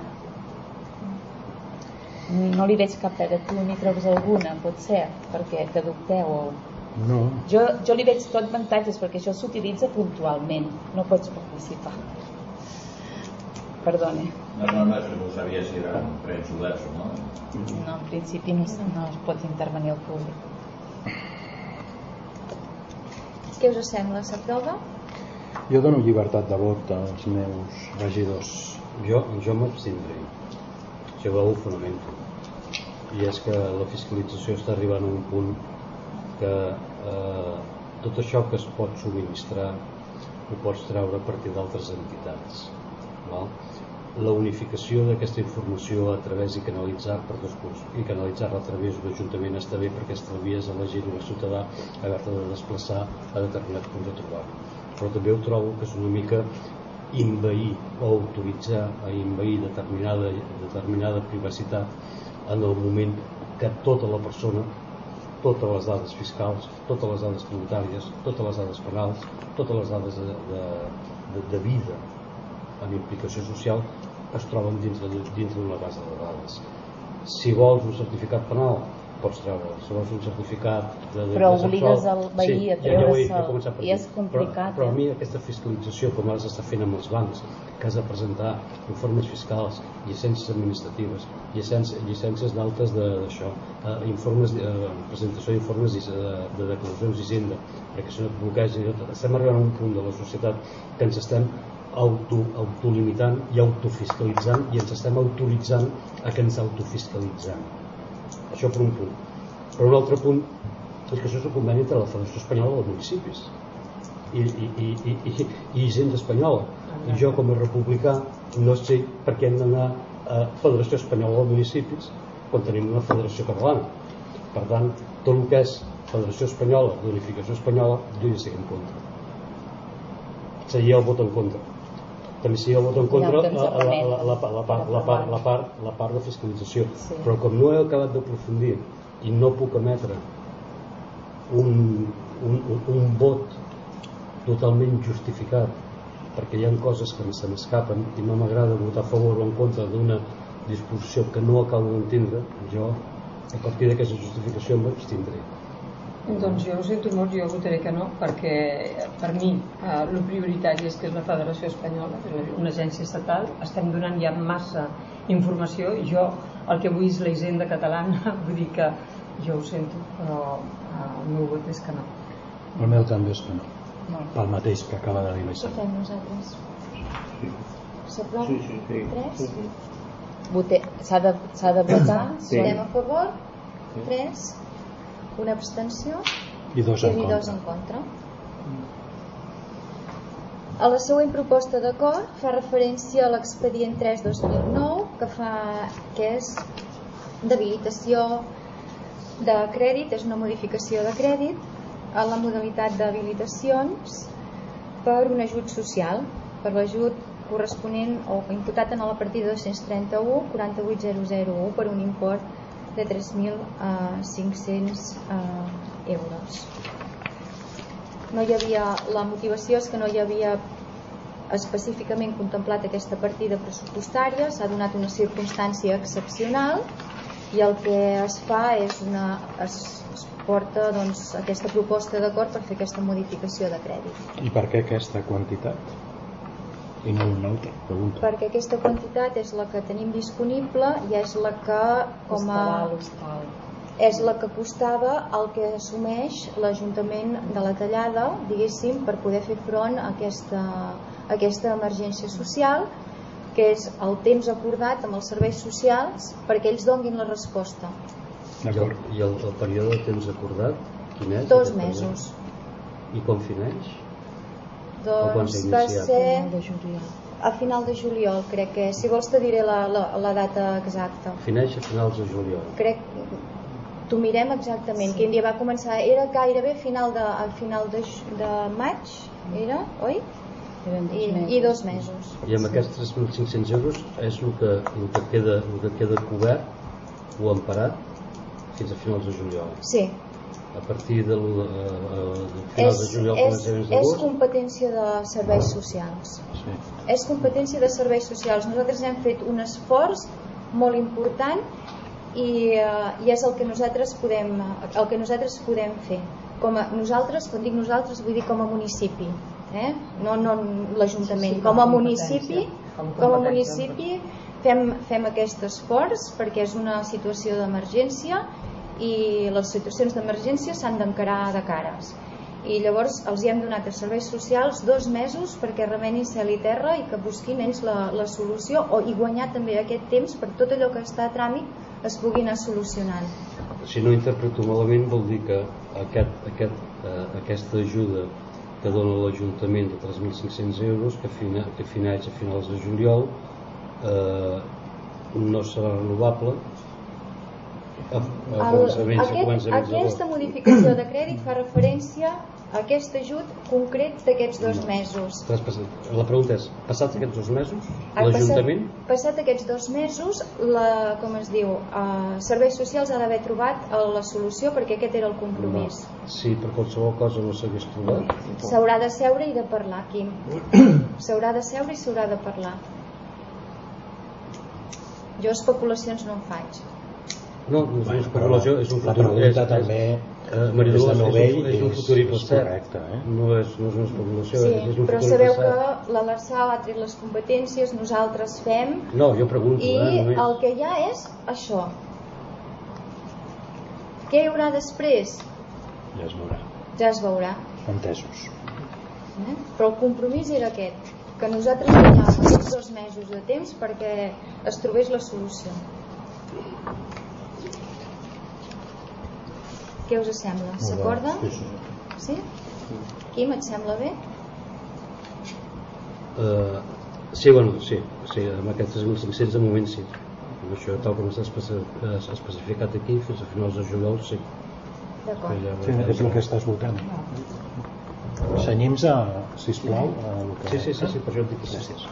No li veig cap pega a tu, ni treus alguna, pot ser, perquè que dubteu o... No. Jo, jo li veig tot avantatges, perquè això s'utilitza puntualment, no pots participar. Perdone. No, no, no, és que no sabia si eren trens oberts o no. No, en principi no, no es pot intervenir el públic. Què us sembla? S'aprova? Jo dono llibertat de vot als meus regidors. Jo, jo m'abstindré. Jo ho fonamento. I és que la fiscalització està arribant a un punt que eh, tot això que es pot subministrar ho pots treure a partir d'altres entitats. Val? La unificació d'aquesta informació a través i canalitzar per dos punts i canalitzar-la a través d'un ajuntament està bé perquè estalvies a la gent o al ciutadà haver-te de desplaçar a determinats punts de trobar. Però també ho trobo que és una mica invair o autoritzar a invair determinada, determinada privacitat en el moment que tota la persona, totes les dades fiscals, totes les dades tributàries, totes les dades penals, totes les dades de, de, de, de vida amb implicació social es troben dins d'una base de dades. Si vols un certificat penal, pots treure, segons un certificat de, de, però de obligues el veí sí, a treure-se'l ja, ja i és complicat. Però, però a mi aquesta fiscalització, com ara s'està fent amb els bancs, que has de presentar informes fiscals, llicències administratives, llicències, llicències d'altes d'això, eh, informes, eh, presentació d'informes de, de declaracions d'Hisenda, perquè si no et bloqueja, estem arribant a un punt de la societat que ens estem auto, autolimitant i autofiscalitzant i ens estem autoritzant a que ens autofiscalitzem. Això per un punt. Per un altre punt és que això és un conveni entre la Federació Espanyola dels Municipis i, i, i, i, i, i Hisenda Espanyola, i jo com a republicà no sé per què hem d'anar a Federació Espanyola dels Municipis quan tenim una Federació Catalana. Per tant, tot el que és Federació Espanyola, d'unificació espanyola, jo ja sé en contra, seria el vot en contra. També seria el vot en contra la, la, la, la, la, part, la, part, la, part, la part de fiscalització, sí. Però com no he acabat d'aprofundir i no puc emetre un, un, un, un vot totalment justificat perquè hi ha coses que se m'escapen i no m'agrada votar a favor o en contra d'una disposició que no acabo d'entendre, jo a partir d'aquesta justificació m'abstindré. Doncs jo ho sento molt, jo votaré que no, perquè per mi eh, el prioritari és que és la Federació Espanyola, que és una agència estatal, estem donant ja massa informació i jo el que vull és la Hisenda catalana, vull dir que jo ho sento, però eh, el meu vot és que no. El meu també és que no, no. Pel mateix que acaba de dir l'Isabel. Què fem nosaltres? Sí. S'aprova? Sí, sí, sí. Tres? Sí, sí. Vote... S'ha de, s'ha de votar? Sí. Votem a favor? Tres? Una abstenció i dos en, i contra. dos en contra. A la següent proposta d'acord fa referència a l'expedient tres dos mil nou que, fa, que és d'habilitació de crèdit, és una modificació de crèdit a la modalitat d'habilitacions per un ajut social, per l'ajut corresponent o imputat en la partida dos-cents trenta-u quaranta-vuit zero zero u per un import de tres mil cinc-cents eh, euros. No hi havia, la motivació és que no hi havia específicament contemplat aquesta partida pressupostària, s'ha donat una circumstància excepcional i el que es fa és una, es, es porta doncs, aquesta proposta d'acord per fer aquesta modificació de crèdit. I per què aquesta quantitat? I no una altra pregunta. Perquè aquesta quantitat és la que tenim disponible i és la que com a és la que costava el que assumeix l'Ajuntament de la Tallada, diguéssim, per poder fer front a aquesta, a aquesta emergència social, que és el temps acordat amb els serveis socials perquè ells donguin la resposta. I el, i el, el període de temps acordat quin és? Dos mesos. I quan fineix? Doncs va ser a final de juliol, crec que si vols te diré la, la, la data exacta. Fineix a finals de juliol. Crec, t'ho mirem exactament, quin dia va començar, era gairebé final de, a final de, de maig, era, oi? I, i dos mesos. I amb aquests tres mil cinc-cents euros és el que, el que, queda, el que queda cobert o emparat fins a finals de juliol. Sí. A partir de, de, de finals de juliol és, és, és competència de serveis socials. Sí. És competència de serveis socials. Nosaltres hem fet un esforç molt important i, uh, i és el que nosaltres podem el que nosaltres podem fer. Com a nosaltres, quan dic nosaltres vull dir com a municipi, eh? no, no l'Ajuntament, sí, sí, com a municipi, com a municipi fem, fem aquest esforç perquè és una situació d'emergència i les situacions d'emergència s'han d'encarar de cares i llavors els hi hem donat a serveis socials dos mesos perquè remenin cel i terra i que busquin ells la, la solució o i guanyar també aquest temps per tot allò que està a tràmit es pugui anar solucionant. Si no interpreto malament vol dir que aquest, aquest, eh, aquesta ajuda que dona l'Ajuntament de tres mil cinc-cents euros que, fina, que fineix a finals de juliol eh, no serà renovable. A, a El, aquest, aquesta modificació de crèdit fa referència a aquest ajut concret d'aquests dos no. mesos. La pregunta és, passats aquests dos mesos l'Ajuntament? Passat, passat aquests dos mesos la, com es diu uh, Serveis Socials ha d'haver trobat la solució perquè aquest era el compromís. No. Si per qualsevol cosa no s'hagués trobat s'haurà de seure i de parlar, Quim. S'haurà de seure i s'haurà de parlar. Jo especulacions no en faig. No, no és una especulació, és un la futur. pregunta també Maria és de Dolors, novell és un futur i cert. No és una especulació. Sí, però sabeu que la l'Arsal ha tret les competències, nosaltres fem. No, jo pregunto. I el que hi ha és això. Què hi haurà després? Ja es veurà. Ja es veurà. Entesos. Eh? Però el compromís era aquest, que nosaltres teníem aquests dos mesos de temps perquè es trobés la solució. Què us sembla? S'acorda? Sí, sí. Sí? Quim, et sembla bé? Uh, sí, bueno, sí, sí, amb aquests mil cinc-cents de moment sí. Amb això, tal com està especificat aquí, fins a finals de juliol, sí. D'acord. Ja, sí, és el que estàs votant. Senyim-nos, sisplau, a el que... Sí, sí, sí, sí, per això et dic gràcies.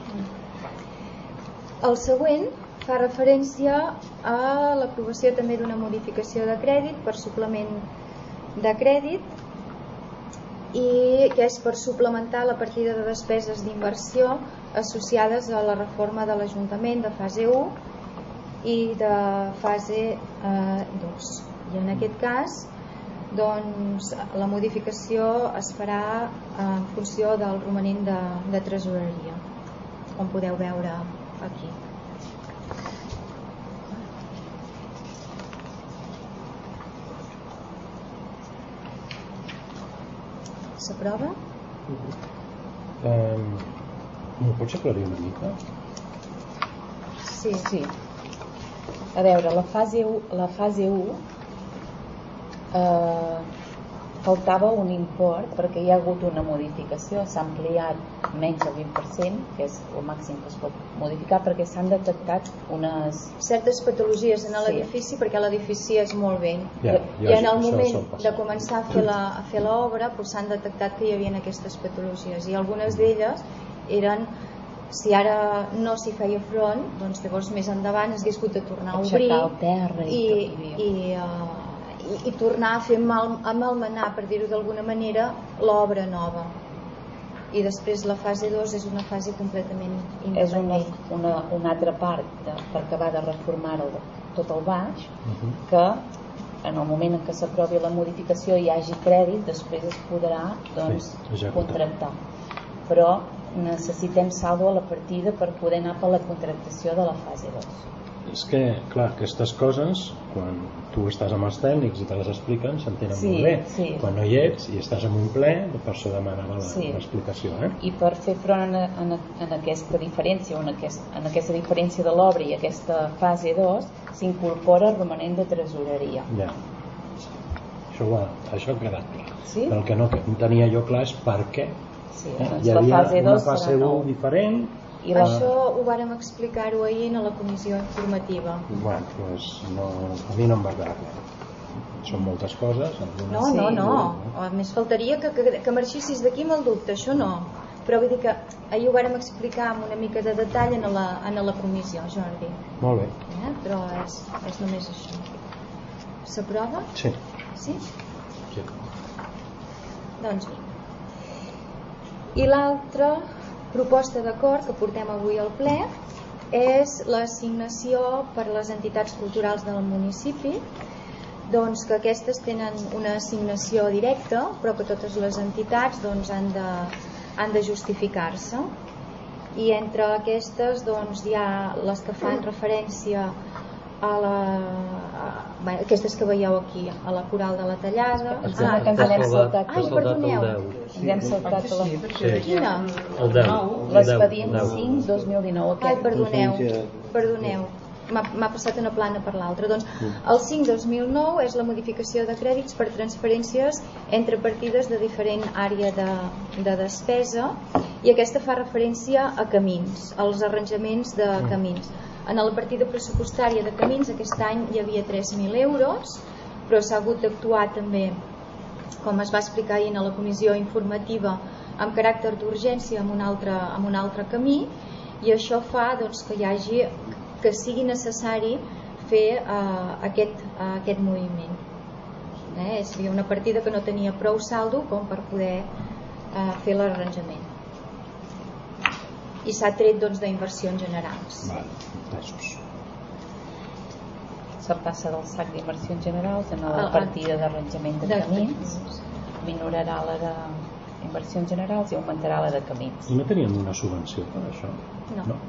El següent fa referència a l'aprovació també d'una modificació de crèdit per suplement de crèdit i que és per suplementar la partida de despeses d'inversió associades a la reforma de l'Ajuntament de fase u i de fase eh, dos. I en aquest cas doncs, la modificació es farà en funció del romanent de, de tresoreria, com podeu veure aquí. S'aprova? Um, M'ho pots aclarir una mica? Sí, sí. A veure, la fase u, la fase u eh, faltava un import perquè hi ha hagut una modificació, s'ha ampliat menys del vint per cent, que és el màxim que es pot modificar, perquè s'han detectat unes... certes patologies en l'edifici, sí. Perquè l'edifici és molt vell. Ja, I en el moment de començar a fer la, a fer l'obra doncs s'han detectat que hi havia aquestes patologies i algunes d'elles eren, si ara no s'hi feia front, doncs llavors més endavant es hagués hagut de tornar a obrir el terra i, i, i, uh, i, i tornar a fer mal, a malmenar, per dir-ho d'alguna manera, l'obra nova. I després la fase dos és una fase completament independent. És una, una, una altra part de, per acabar de reformar el, tot el baix, uh-huh. que en el moment en què s'aprovi la modificació i hi hagi crèdit, després es podrà doncs, sí, contractar. Però necessitem saldo a la partida per poder anar per la contractació de la fase dos. És que, clar, aquestes coses quan tu estàs amb els tècnics i te les expliquen s'entenen sí, molt bé, sí. Quan no hi ets i estàs en un ple, per això demanava sí. l'explicació, eh? I per fer front en, en, en aquesta diferència en, aquest, en aquesta diferència de l'obra i aquesta fase dos s'incorpora el romanent de tresoreria. Ja, això, va, això ha quedat clar, sí? Però el que no tenia jo clar és per què sí, eh? doncs Hi havia la fase una dos fase u diferent. I la... Això ho vàrem explicar-ho ahir a la comissió informativa. Bueno, doncs no, a mi no em va quedar clar. Són moltes coses. No, no, no. A més faltaria que, que, que marxessis d'aquí amb el dubte, això no. Però vull dir que ahir ho vàrem explicar amb una mica de detall en la, en la comissió, Jordi. Molt bé. Eh? Però és, és només això. S'aprova? Sí. Sí? Sí. Doncs bé. I l'altra proposta d'acord que portem avui al ple és l'assignació per les entitats culturals del municipi, doncs que aquestes tenen una assignació directa, però que totes les entitats doncs, han de, han de justificar-se. I entre aquestes doncs, hi ha les que fan referència a la, a, a, aquestes que veieu aquí, a la Coral de la Tallada. Ah, que ens n'hem saltat. Ai, perdoneu. Ens hem saltat a la... Quina? El deu. L'expedient cinc dos mil dinou. Ai, perdoneu, perdoneu. M'ha passat una plana per l'altra. Doncs el cinc dos mil nou és la modificació de crèdits per transferències entre partides de diferent àrea de, de despesa i aquesta fa referència a camins, als arranjaments de camins. En la partida pressupostària de camins aquest any hi havia tres mil euros, però s'ha hagut d'actuar també, com es va explicar ahir a la comissió informativa, amb caràcter d'urgència amb un altre, amb un altre camí, i això fa doncs, que hi hagi, que sigui necessari fer uh, aquest, uh, aquest moviment. Eh? És una partida que no tenia prou saldo com per poder uh, fer l'arranjament. I s'ha tret doncs, d'inversions generals. Vale, gràcies. se passa del sac d'inversions generals a la partida d'arranjament de camins, minorarà la d'inversions generals i augmentarà la de camins. I no teníem una subvenció per això? No. no.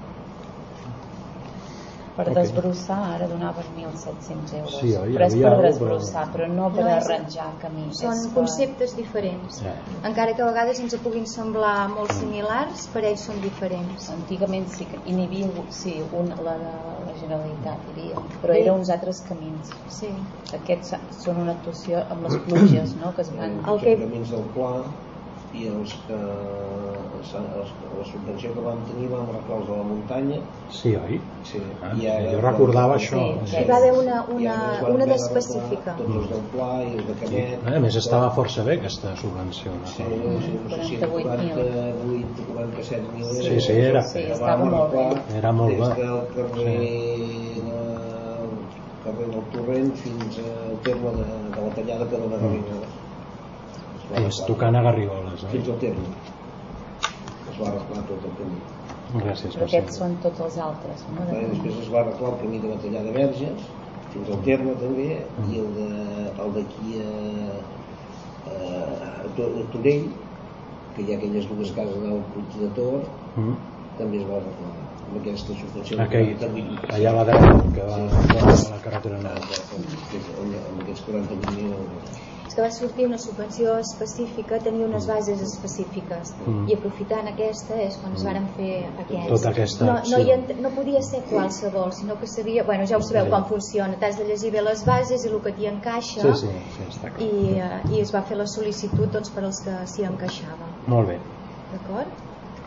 Per okay. desbrossar ara donaven mil set-cents euros, sí, però és per desbrossar, però, però no per no arranjar camins. Són per... conceptes diferents. Yeah. Encara que a vegades ens puguin semblar molt similars, per ells són diferents. Antigament sí que hi havia sí, un, la de la Generalitat, hi havia, però sí. eren uns altres camins. Sí. Aquests són una actuació amb les pluges, no? Que es van... El que... camins del Pla i els que els, la subvenció que vam tenir vam arreglar els de la muntanya. Sí, oi? Sí. Ah, I ara, jo recordava això. Sí, hi va haver una, una, una d'específica. Tots els del Pla i els de Canet. A més, estava força bé aquesta subvenció. Sí, no sé, no sé si quaranta-vuit o quaranta-set mil euros. Sí, sí, era. Sí, estava molt bé. Era molt bé. Des del carrer, de, carrer del Torrent fins al terme de, de la tallada que dona Garrigoles. És tocant a Garrigoles, eh? Fins al terme. Es va arreglar tot el camí. Gràcies. Però aquests són tots els altres, no? I després es va arreglar el camí de la tallada de Verges, fins al terme també, mm. i el de, el d'aquí a, a, a Torell, que hi ha aquelles dues cases del Puig de Tor, mm. també es va arreglar. Amb aquesta subvenció. Aquell, allà a la dreta, que va sí. a la carretera nova. Amb aquests quaranta-vuit mil euros. És que va sortir una subvenció específica, tenia unes bases específiques, mm. i aprofitant aquesta és quan es varen fer aquests. Tota aquesta no, no, hi, no podia ser qualsevol, sinó que sabia, bueno, ja ho sabeu com funciona, t'has de llegir bé les bases i el que t'hi encaixa, sí, sí, sí, està clar. I, uh, i es va fer la sol·licitud doncs, per als que s'hi encaixava. Molt bé. D'acord?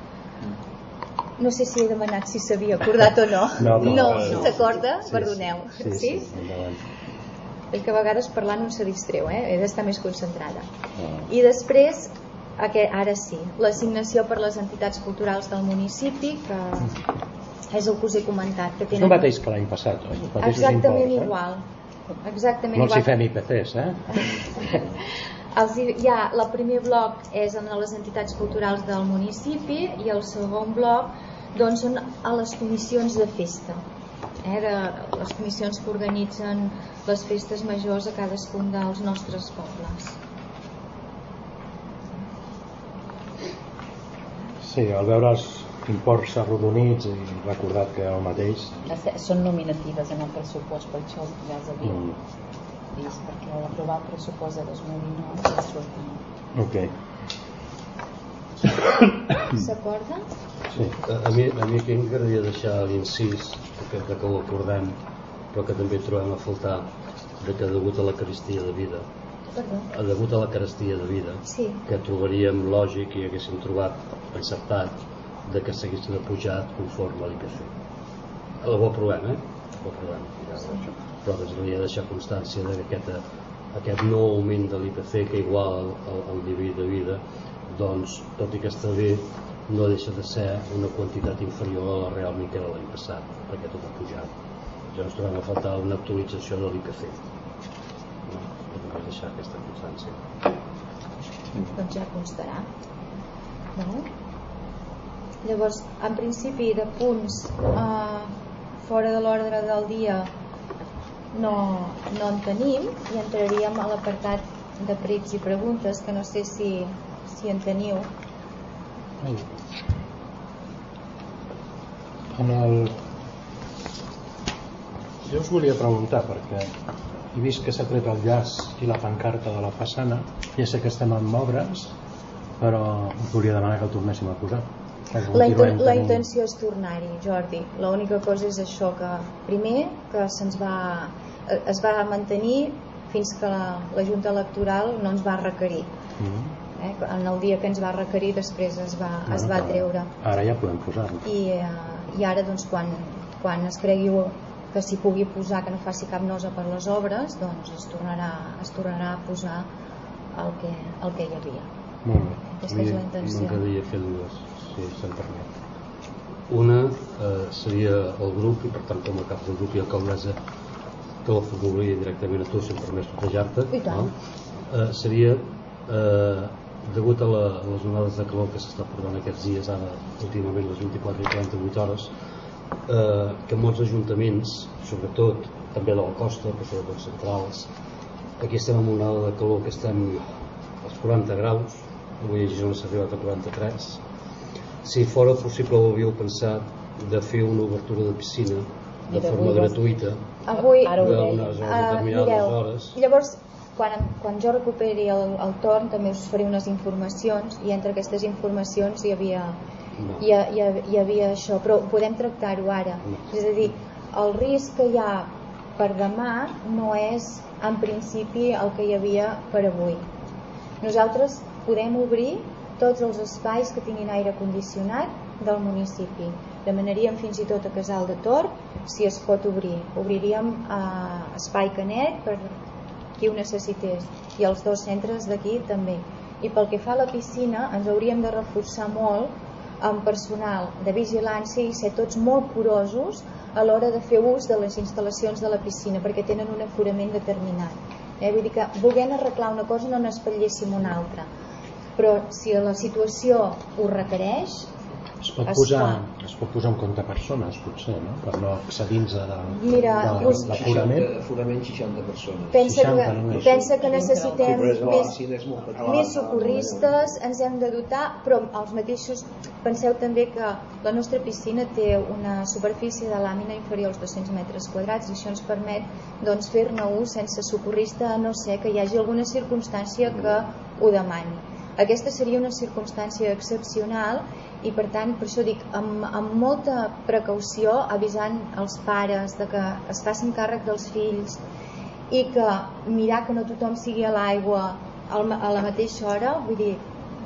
No sé si he demanat si s'havia acordat o no. No, no, no, no. S'acorda? Sí, Perdoneu. Sí, sí, sí, endavant. És que a vegades parlant un se distreu, eh? He d'estar més concentrada. Oh. I després, ara sí, l'assignació per les entitats culturals del municipi, que és el que us he comentat. Que tenen... És el mateix que l'any passat, oi? Exactament imports, igual. Eh? Exactament no igual. No els hi fem I P Cs, eh? Els, ja, el primer bloc és en les entitats culturals del municipi i el segon bloc doncs, són a les comissions de festa. Eh, de les comissions que organitzen les festes majors a cadascun dels nostres pobles. Sí, al veure els imports arrodonits i recordat que era el mateix. Són nominatives en el pressupost, per això ja els havia mm. vist, perquè a l'aprovar el pressupost de dos mil dinou ja surten. Ok. S'acorda? Sí. A, a, mi, a mi aquí m'agradaria deixar l'incís que, que ho acordem, però que també trobem a faltar, de que degut a la carestia de vida Perdó. degut a la carestia de vida sí. que trobaríem lògic i haguéssim trobat encertat de que s'haguessin apujat conforme a l'I P C. Ho aprovem, eh? Ho aprovem. Ja, sí. Però ens hauria de deixar constància de que aquest, aquest nou augment de l'I P C que igual al, al nivell de vida, doncs, tot i que està bé, no deixa de ser una quantitat inferior a la realment que era l'any passat, perquè tot ha pujat. Ja ens trobem a faltar una actualització de l'I P C. No? Hem de deixar aquesta constància. Doncs ja constarà. No? Llavors, en principi, de punts eh, fora de l'ordre del dia no, no en tenim, i entraríem a l'apartat de pregs i preguntes, que no sé si, si en teniu. En el... Jo us volia preguntar, perquè he vist que s'ha tret el llaç i la pancarta de la façana. Ja sé que estem en obres, però us volia demanar que el tornéssim a posar. La, inten la intenció és tornar-hi, Jordi. L'única cosa és això, que primer que se'ns va, es va mantenir fins que la, la Junta Electoral no ens va requerir. Mm. Eh? En el dia que ens va requerir després es va, no, es va treure. Ara ja podem posar-lo. I, uh, i ara doncs quan, quan es cregui que s'hi pugui posar, que no faci cap nosa per les obres, doncs es tornarà, es tornarà a posar el que, el que hi havia. Molt bé. Aquesta és la intenció. M'agradaria fer dues, si se'm permet. Una eh, seria el grup, i per tant com a cap del grup i alcaldessa que la formularia directament a tu, si em permets tutejar-te, no? eh, seria eh, degut a, la, a les onades de calor que s'està portant aquests dies, ara últimament les vint-i-quatre i quaranta-vuit hores, eh, que molts ajuntaments, sobretot també de la costa, però sobretot centrals. Aquí estem en una onada de calor que estem als quaranta graus, avui a Girona s'ha arribat a quaranta-tres. Si fora possible ho havíeu pensat de fer una obertura de piscina de forma gratuïta avui, d'unes uh, mireu, hores. Llavors quan, quan jo recuperi el, el torn també us faré unes informacions i entre aquestes informacions hi havia no. hi, hi, hi havia això, però podem tractar-ho ara no. És a dir, el risc que hi ha per demà no és en principi el que hi havia per avui. Nosaltres podem obrir tots els espais que tinguin aire condicionat del municipi. Demanaríem fins i tot a Casal de Tor si es pot obrir. Obriríem a Espai Canet per qui ho necessités i els dos centres d'aquí també. I pel que fa a la piscina ens hauríem de reforçar molt amb personal de vigilància i ser tots molt curosos a l'hora de fer ús de les instal·lacions de la piscina perquè tenen un aforament determinat. Eh? Vull dir que volent arreglar una cosa no n'espatlléssim una altra, però si la situació ho requereix es pot, posar, es pot posar en compte persones potser, no? Per no accedir-nos de, Mira, de us... l'aforament. L'aforament seixanta persones. Pensa seixanta, que, no pensa que necessitem sí, més, més, més socorristes, ens hem de dotar, però els mateixos, penseu també que la nostra piscina té una superfície de làmina inferior als dos-cents metres quadrats i això ens permet doncs, fer-ne ús sense socorrista, a no ser que hi hagi alguna circumstància que ho demani. Aquesta seria una circumstància excepcional i per tant, per això dic, amb, amb molta precaució, avisant els pares de que es facin càrrec dels fills i que mirar que no tothom sigui a l'aigua a la mateixa hora, vull dir,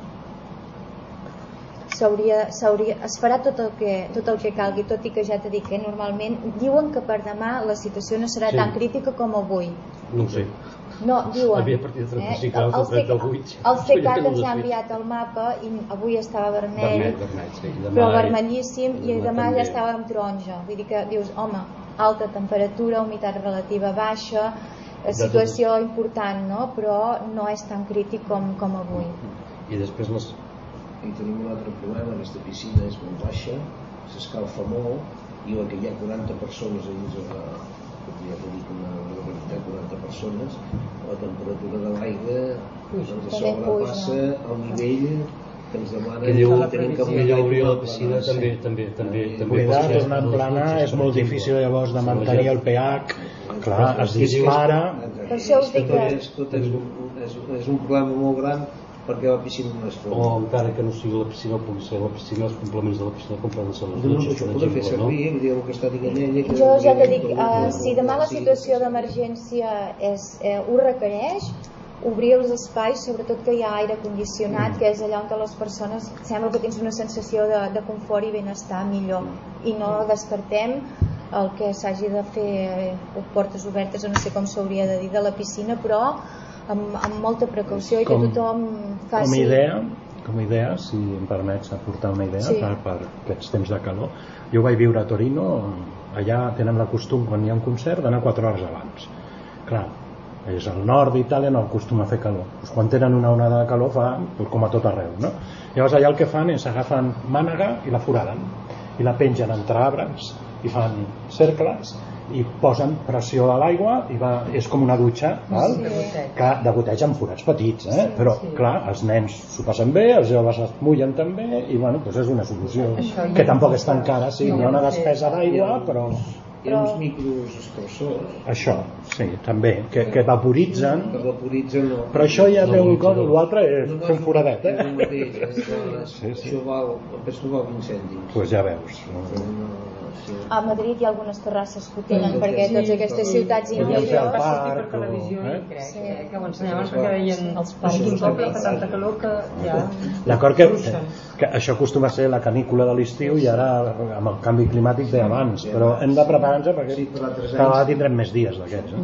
s'hauria, s'hauria, es farà tot el, que, tot el que calgui, tot i que ja t'he dit que normalment diuen que per demà la situació no serà sí. tan crítica com avui. No ho sé. No, diuen, havia partit de trenta-cinc graus, el, trenta-vuit. El C C A C ens ha enviat el mapa i avui estava vermell, vermell, vermell sí. però vermellíssim i demà ja estava en taronja. Vull dir que dius, home, alta temperatura, humitat relativa baixa, situació important, no? Però no és tan crític com, com avui. I després les... I tenim un altre problema, aquesta piscina és molt baixa, s'escalfa molt i que hi ha quaranta persones a dins de la... ja t'he dit una, una quantitat quaranta persones, la temperatura de l'aigua doncs a sobre passa al nivell que ens demanen que diu, que tenim que millor obrir la piscina sí. també, també, també, també cuidar, tornar a planar és molt difícil llavors de mantenir el pH, clar, es dispara. Per això us dic que tot és un, és, és un problema molt gran perquè la piscina no és fort. O encara que no sigui la piscina, pugui ser la piscina, els complements de la piscina com poden ser les dutxes, per exemple, no? Dir el que està dient ella, que jo ja que dic, uh, si demà la situació d'emergència és, eh, ho requereix, obrir els espais, sobretot que hi ha aire condicionat, que és allò en què les persones sembla que tens una sensació de, de confort i benestar millor, i no descartem el que s'hagi de fer eh, portes obertes, o no sé com s'hauria de dir, de la piscina, però amb, amb molta precaució i que com, tothom faci... Com a idea, com a idea, si em permets aportar una idea sí. per, per aquests temps de calor, jo vaig viure a Torino, allà tenen el costum quan hi ha un concert d'anar quatre hores abans. Clar, és al nord d'Itàlia, no acostuma a fer calor. Pues quan tenen una onada de calor fa com a tot arreu, no? Llavors allà el que fan és agafen mànega i la foraden i la pengen entre arbres i fan cercles i posen pressió a l'aigua i va, és com una dutxa val? Sí. Que de goteig amb forats petits eh? Sí, però sí. Clar, els nens s'ho passen bé, els joves es mullen també i bueno, doncs és una solució això, que tampoc és tan cara, sí, no, hi ha una despesa d'aigua però... Hi ha uns micros escorsors. Això, sí, també, que, que vaporitzen. Que vaporitzen no. Però això ja té un cos, l'altre és no, no, un foradet, eh? És el mateix, eh? Sí, sí. Això val, penso que val vint cèntims. Doncs pues ja veus. No, sí. A Madrid hi ha algunes terrasses que ho tenen, perquè totes aquestes ciutats interiors... Va sortir per televisió i crec sí. eh, que ho ensenyaven perquè deien els passos doble per tanta calor que ja... D'acord que, que això acostuma a ser la canícula de l'estiu i ara amb el canvi climàtic ve abans, però hem de preparar-nos perquè cada vegada tindrem més dies d'aquests.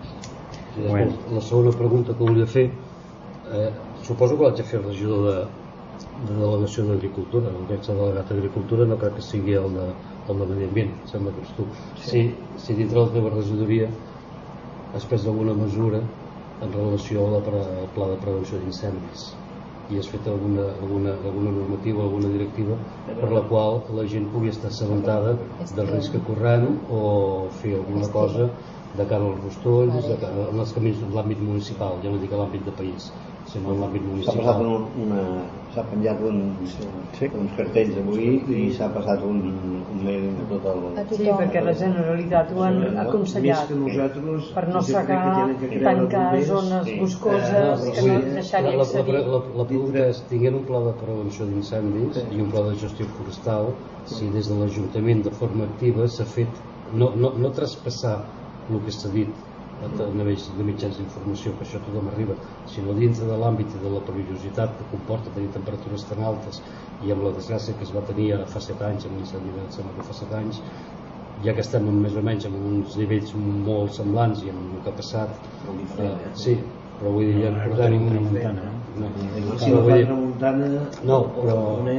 Eh? Bueno. La segona pregunta que volia fer, eh, suposo que l'haig de fer el regidor de, de delegació d'agricultura, el que ets delegat d'agricultura no crec que sigui el de, el de medi ambient, sembla que ets tu. Sí. Si, si dintre de la teva regidoria has pres alguna mesura en relació al pla de prevenció d'incendis i has fet alguna, alguna, alguna normativa, alguna directiva per la qual la gent pugui estar assabentada del risc que corren o fer alguna cosa de cara als rostolls, de cara als camins de l'àmbit municipal, ja no dic a l'àmbit de país, sinó en l'àmbit municipal. S'ha passat un, una, s'ha penjat un, sí. uns cartells avui i s'ha passat un, un mail de tot el... Sí, perquè la Generalitat ho han aconsellat per no cegar, tancar zones boscoses, que no deixar-hi accedir. La, la, la pregunta és, tinguent un pla de prevenció d'incendis i un pla de gestió forestal, si des de l'Ajuntament de forma activa s'ha fet, no, no, no traspassar el que s'ha dit a nivell de mitjans d'informació, que això tothom arriba, sinó dintre de l'àmbit de la perillositat que comporta tenir temperatures tan altes i amb la desgràcia que es va tenir ara fa set anys, amb l'incendi de sembla que fa set anys, ja que estem més o menys en uns nivells molt semblants i amb el que ha passat, eh, sí, però vull dir, ja no tenim una muntana, no, si no fa una muntana, no, però,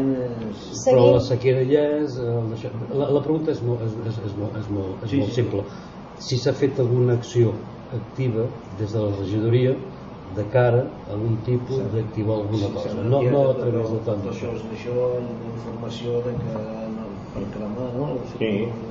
però la sequera ja és, la, la pregunta és molt, és, és, és molt, és molt, és molt simple. Si s'ha fet alguna acció activa des de la regidoria de cara a algun tipus d'activar alguna cosa, no, no a través de tant d'això. Això, informació de que no, per cremar, no? Sí.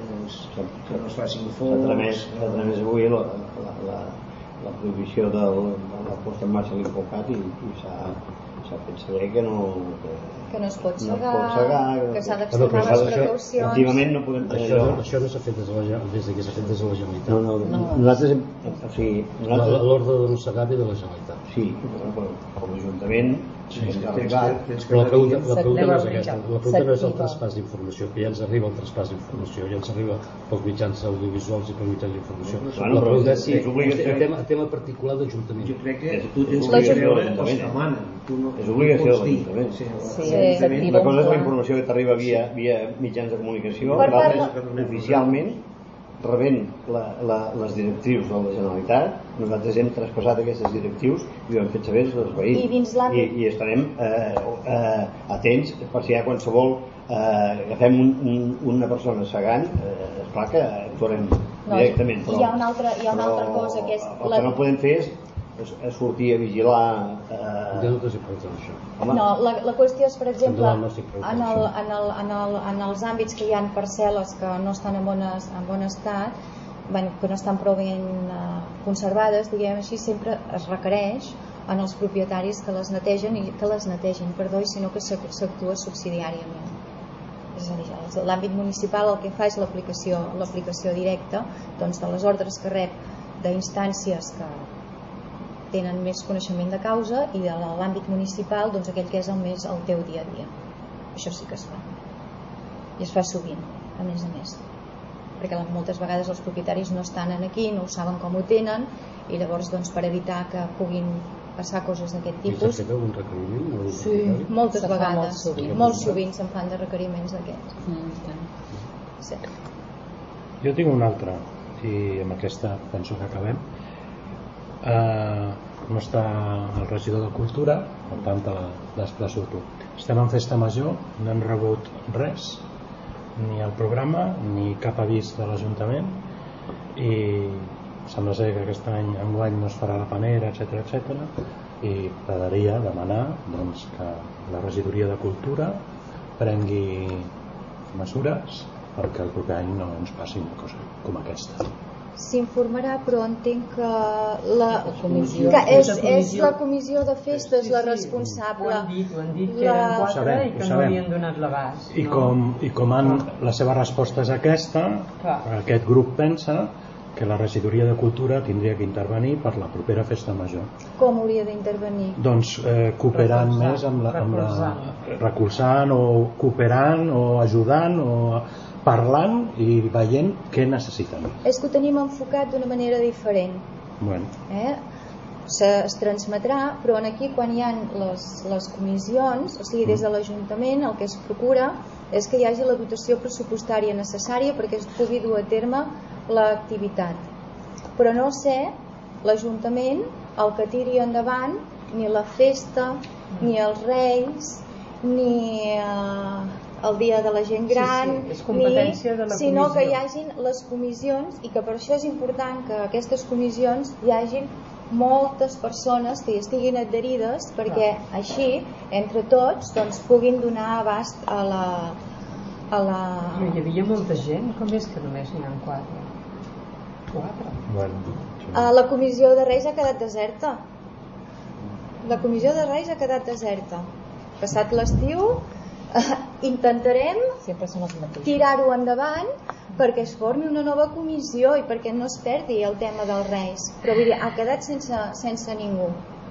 Que no es facin focs. S'ha tramès avui la, la, la, la prohibició de la posta en marxa de l'Infocat i, i s'ha fet saber que no... Que, que no es pot segar, no es pot segar que s'ha d'extremar les precaucions. Efectivament no podem tenir això, això no s'ha fet des de, la, des de que s'ha fet des de la Generalitat. No, no, no. Nosaltres hem, o sigui, nosaltres... l'ordre de no segar ve de la Generalitat. Sí, com l'Ajuntament sí, sí, però la pregunta, la pregunta no és aquesta, la pregunta no és el traspàs d'informació, que ja ens arriba el traspàs d'informació, ja ens arriba pels mitjans audiovisuals i pels mitjans d'informació. Bueno, la pregunta és si el tema, tema particular d'Ajuntament. Jo crec que tu tens que creure els que demanen. És obligació de l'Ajuntament. Sí, la cosa és la informació que t'arriba via, via mitjans de comunicació, l'altre oficialment rebent la, la, les directrius de la Generalitat, nosaltres hem traspassat aquestes directrius i ho hem fet saber als veïns i, I, i estarem eh, eh, atents per si hi ha qualsevol eh, agafem un, un, una persona segant, eh, esclar que actuarem no, directament, però, hi ha una altra, hi ha una altra cosa que és el la... que no podem fer és a sortir a vigilar eh... jo no t'ho sé per això. No, la, la qüestió és, per exemple, en, el, en, el, en, el, en els àmbits que hi ha parcel·les que no estan en bon, en bon estat, bueno, que no estan prou ben uh, conservades, diguem així, sempre es requereix en els propietaris que les netegen i que les netegin, perdó, i sinó que s'actua subsidiàriament. És a dir, l'àmbit municipal el que fa és l'aplicació l'aplicació directa, doncs, de les ordres que rep d'instàncies que tenen més coneixement de causa i de l'àmbit municipal, doncs aquell que és el més el teu dia a dia. Això sí que es fa. I es fa sovint, a més a més. Perquè moltes vegades els propietaris no estan aquí, no ho saben com ho tenen, i llavors, doncs, per evitar que puguin passar coses d'aquest tipus... I s'ha fet algun requeriment? Sí, moltes vegades. Molt sovint, molt sovint se'n fan de requeriments d'aquests. Mm, sí. Jo tinc una altra, i amb aquesta penso que acabem. Uh, no està el regidor de Cultura, per tant te la desplaço tu. Estem en festa major, no hem rebut res, ni el programa ni cap avís de l'Ajuntament, i sembla ser que aquest any enguany no es farà la panera, etcètera, etcètera, i m'agradaria demanar, doncs, que la regidoria de Cultura prengui mesures perquè el proper any no ens passi una cosa com aquesta. S'informarà, però entenc que la, la comissió, que és, és la comissió de festes la responsable. Ho han dit, ho han dit que eren quatre sabem, i que no havien donat l'abast. I, no? com, i com han, la seva resposta és aquesta, clar. Aquest grup pensa que la regidoria de Cultura tindria que intervenir per la propera festa major. Com hauria d'intervenir? Doncs eh, cooperant recolzant, més amb la, amb recolzant. la recolzant o cooperant o ajudant o parlant i veient què necessiten. És que ho tenim enfocat d'una manera diferent. Bueno. Eh? Se, es transmetrà, però aquí quan hi ha les, les comissions, o sigui, des de l'Ajuntament el que es procura és que hi hagi la dotació pressupostària necessària perquè es pugui dur a terme l'activitat. Però no sé l'Ajuntament el que tiri endavant ni la festa, ni els Reis, ni eh, el dia de la gent gran, sí, sí, és competència ni, de la sinó comissió. que hi hagin les comissions i que per això és important que aquestes comissions hi hagin moltes persones que hi estiguin adherides perquè ah. així, entre tots, doncs, puguin donar abast a la... A la... Però hi havia molta gent, com és que només n'hi ha quatre? Uh, la comissió de Reis ha quedat deserta. La comissió de Reis ha quedat deserta. Passat l'estiu uh, intentarem tirar-ho endavant perquè es formi una nova comissió i perquè no es perdi el tema dels Reis. Però vull dir, ha quedat sense, sense ningú.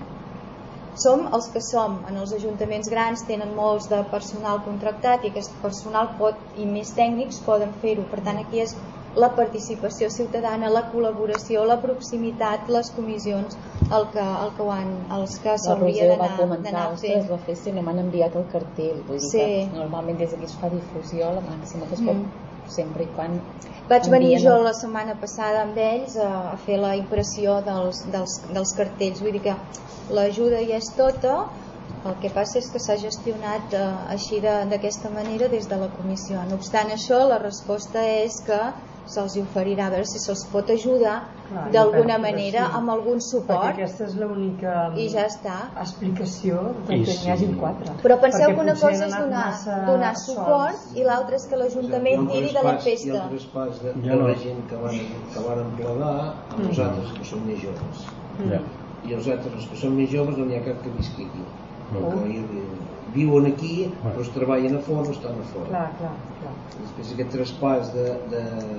Som els que som. En els ajuntaments grans tenen molts de personal contractat i aquest personal pot, i més tècnics poden fer-ho. Per tant, aquí és la participació ciutadana, la col·laboració, la proximitat, les comissions, el que, el que, han, els que s'hauria d'anar fent. Va comentar, ostres, va fer si no m'han enviat el cartell. Vull dir sí. que normalment des d'aquí es fa difusió la màxima que es pot, mm. sempre i quan... Vaig venir jo la setmana passada amb ells a, a fer la impressió dels, dels, dels cartells. Vull dir que l'ajuda hi és tota, el que passa és que s'ha gestionat eh, així d'aquesta manera des de la comissió. No obstant això, la resposta és que se'ls oferirà a veure si se'ls pot ajudar d'alguna manera sí. amb algun suport. Perquè aquesta és l'única I ja està. explicació que sí. n'hi hagi quatre. Però penseu perquè que una cosa és donar, donar suport sols. I l'altra és que l'Ajuntament tiri de la festa. Hi ha el traspàs de, de la gent que van, que van plegar a mm. nosaltres que som més joves. Mm. I els altres que són més joves no n'hi ha cap que visqui aquí. Mm. Viuen aquí, bueno. però es treballen a fora o estan a fora. Clar, clar, clar. Després aquest traspàs de, de...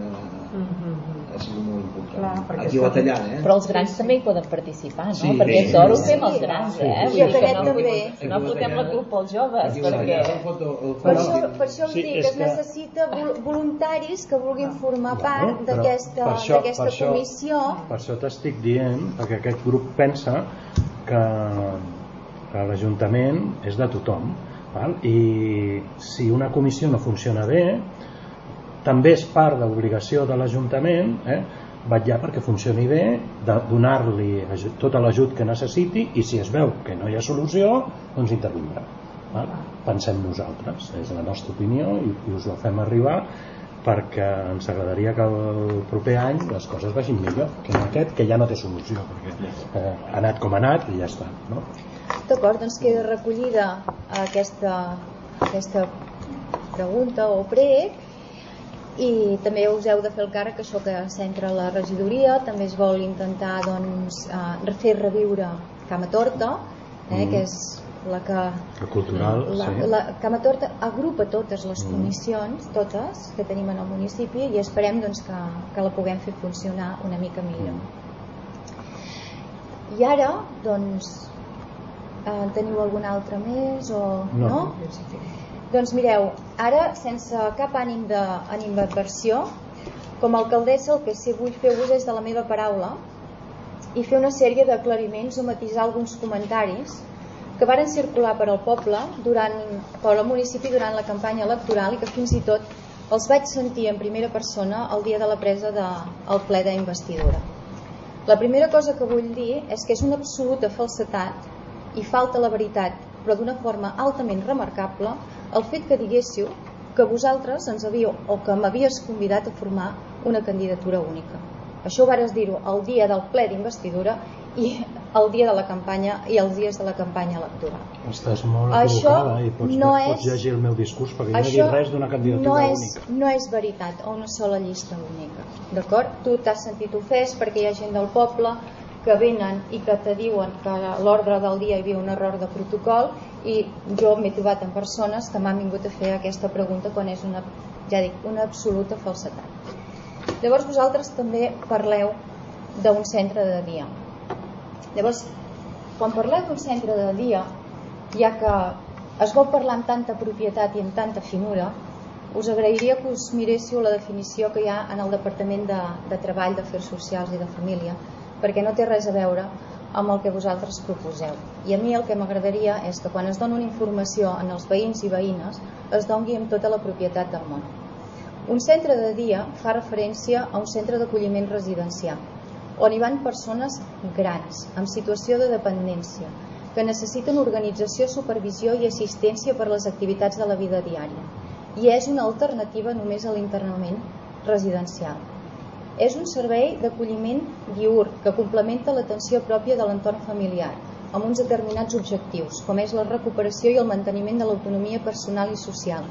Mm-hmm. ha sigut molt important. Clar, aquí o tallant, eh? Però els grans sí. també hi poden participar, no? Sí, perquè sí, d'or ho sí, fem sí. els grans, sí, eh? sí, sí, sí. No, també. no fotem la culpa als joves, perquè... Per això, per això us sí, dic que es necessita voluntaris que vulguin formar part no, d'aquesta comissió. Per això t'estic dient, perquè aquest grup pensa que, que l'Ajuntament és de tothom, val? I si una comissió no funciona bé, també és part de l'obligació de l'Ajuntament eh, vetllar perquè funcioni bé, de donar-li tot l'ajut que necessiti, i si es veu que no hi ha solució, doncs intervindrà. Val? Pensem nosaltres, és la nostra opinió, i, i us la fem arribar, perquè ens agradaria que el proper any les coses vagin millor que en aquest, que ja no té solució, perquè eh, ha anat com ha anat i ja està, no? D'acord, doncs queda recollida aquesta, aquesta pregunta o prec, i també us heu de fer el càrrec que això que s'entra a la regidoria també es vol intentar doncs, eh, fer reviure Cama Torta, eh, mm. que és la que la cultural, la, sí. la Cama Torta agrupa totes les comissions, totes que tenim en el municipi, i esperem doncs, que, que la puguem fer funcionar una mica millor. Mm. I ara doncs eh, teniu algun altre més o no? no? Doncs mireu, ara sense cap ànim d'animadversió, com a alcaldessa el que sí vull fer-vos és de la meva paraula i fer una sèrie d'aclariments o matisar alguns comentaris que varen circular per al poble durant, per al municipi durant la campanya electoral i que fins i tot els vaig sentir en primera persona el dia de la presa del ple d'investidura. La primera cosa que vull dir és que és una absoluta falsetat i falta la veritat, però d'una forma altament remarcable, el fet que diguéssiu que vosaltres ens havíeu o que m'havies convidat a formar una candidatura única. Això ho vares dir-ho el dia del ple d'investidura i el dia de la campanya i els dies de la campanya electoral. Estàs molt equivocada i pots, no és, pots llegir el meu discurs perquè jo no he dit res d'una candidatura no és, única. No és veritat, o una sola llista única. D'acord? Tu t'has sentit ofès perquè hi ha gent del poble que venen i que te diuen que a l'ordre del dia hi havia un error de protocol, i jo m'he trobat amb persones que m'han vingut a fer aquesta pregunta quan és una, ja dic, una absoluta falsetat. Llavors vosaltres també parleu d'un centre de dia. Llavors, quan parleu d'un centre de dia, ja que es vol parlar amb tanta propietat i amb tanta finura, us agrairia que us miréssiu la definició que hi ha en el Departament de, de Treball, d'Afers Socials i de Família, perquè no té res a veure amb el que vosaltres proposeu. I a mi el que m'agradaria és que quan es dona una informació en els veïns i veïnes es doni amb tota la propietat del món. Un centre de dia fa referència a un centre d'acolliment residencial, on hi van persones grans, amb situació de dependència, que necessiten organització, supervisió i assistència per a les activitats de la vida diària. I és una alternativa només a l'internament residencial. És un servei d'acolliment diürn que complementa l'atenció pròpia de l'entorn familiar amb uns determinats objectius, com és la recuperació i el manteniment de l'autonomia personal i social,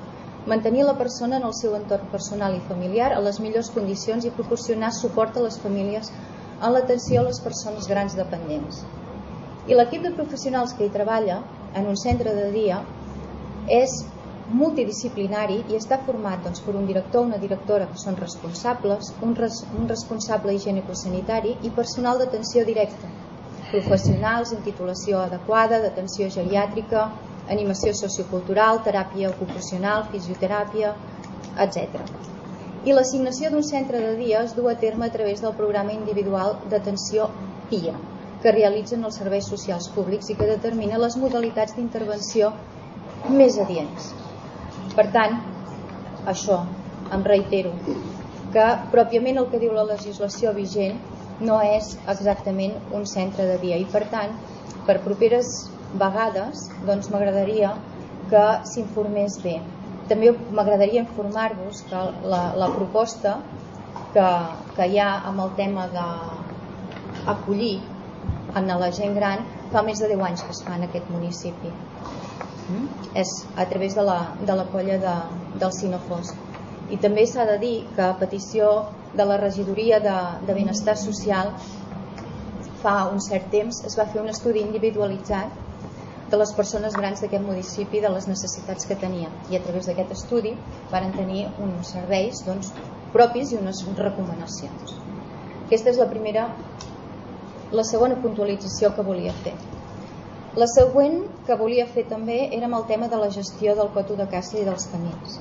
mantenir la persona en el seu entorn personal i familiar a les millors condicions i proporcionar suport a les famílies en l'atenció a les persones grans dependents. I l'equip de professionals que hi treballa en un centre de dia és multidisciplinari i està format doncs, per un director o una directora que són responsables, un, res, un responsable higiènico-sanitari i personal d'atenció directa, professionals amb titulació adequada, d'atenció geriàtrica, animació sociocultural, teràpia ocupacional, fisioteràpia, etcètera. I l'assignació d'un centre de dia es du a terme a través del programa individual d'atenció P I A, que realitzen els serveis socials públics i que determina les modalitats d'intervenció més adients. Per tant, això, em reitero, que pròpiament el que diu la legislació vigent no és exactament un centre de dia i per tant, per properes vegades, doncs m'agradaria que s'informés bé. També m'agradaria informar-vos que la, la proposta que, que hi ha amb el tema d'acollir en la gent gran fa més de deu anys que es fa en aquest municipi. Mm? És a través de la, de la colla de, del Sinofos. I també s'ha de dir que a petició de la regidoria de, de benestar social fa un cert temps es va fer un estudi individualitzat de les persones grans d'aquest municipi, de les necessitats que tenien, i a través d'aquest estudi van tenir uns serveis doncs, propis i unes recomanacions. Aquesta és la primera, la segona puntualització que volia fer. La següent que volia fer també era amb el tema de la gestió del coto de caça i dels camins.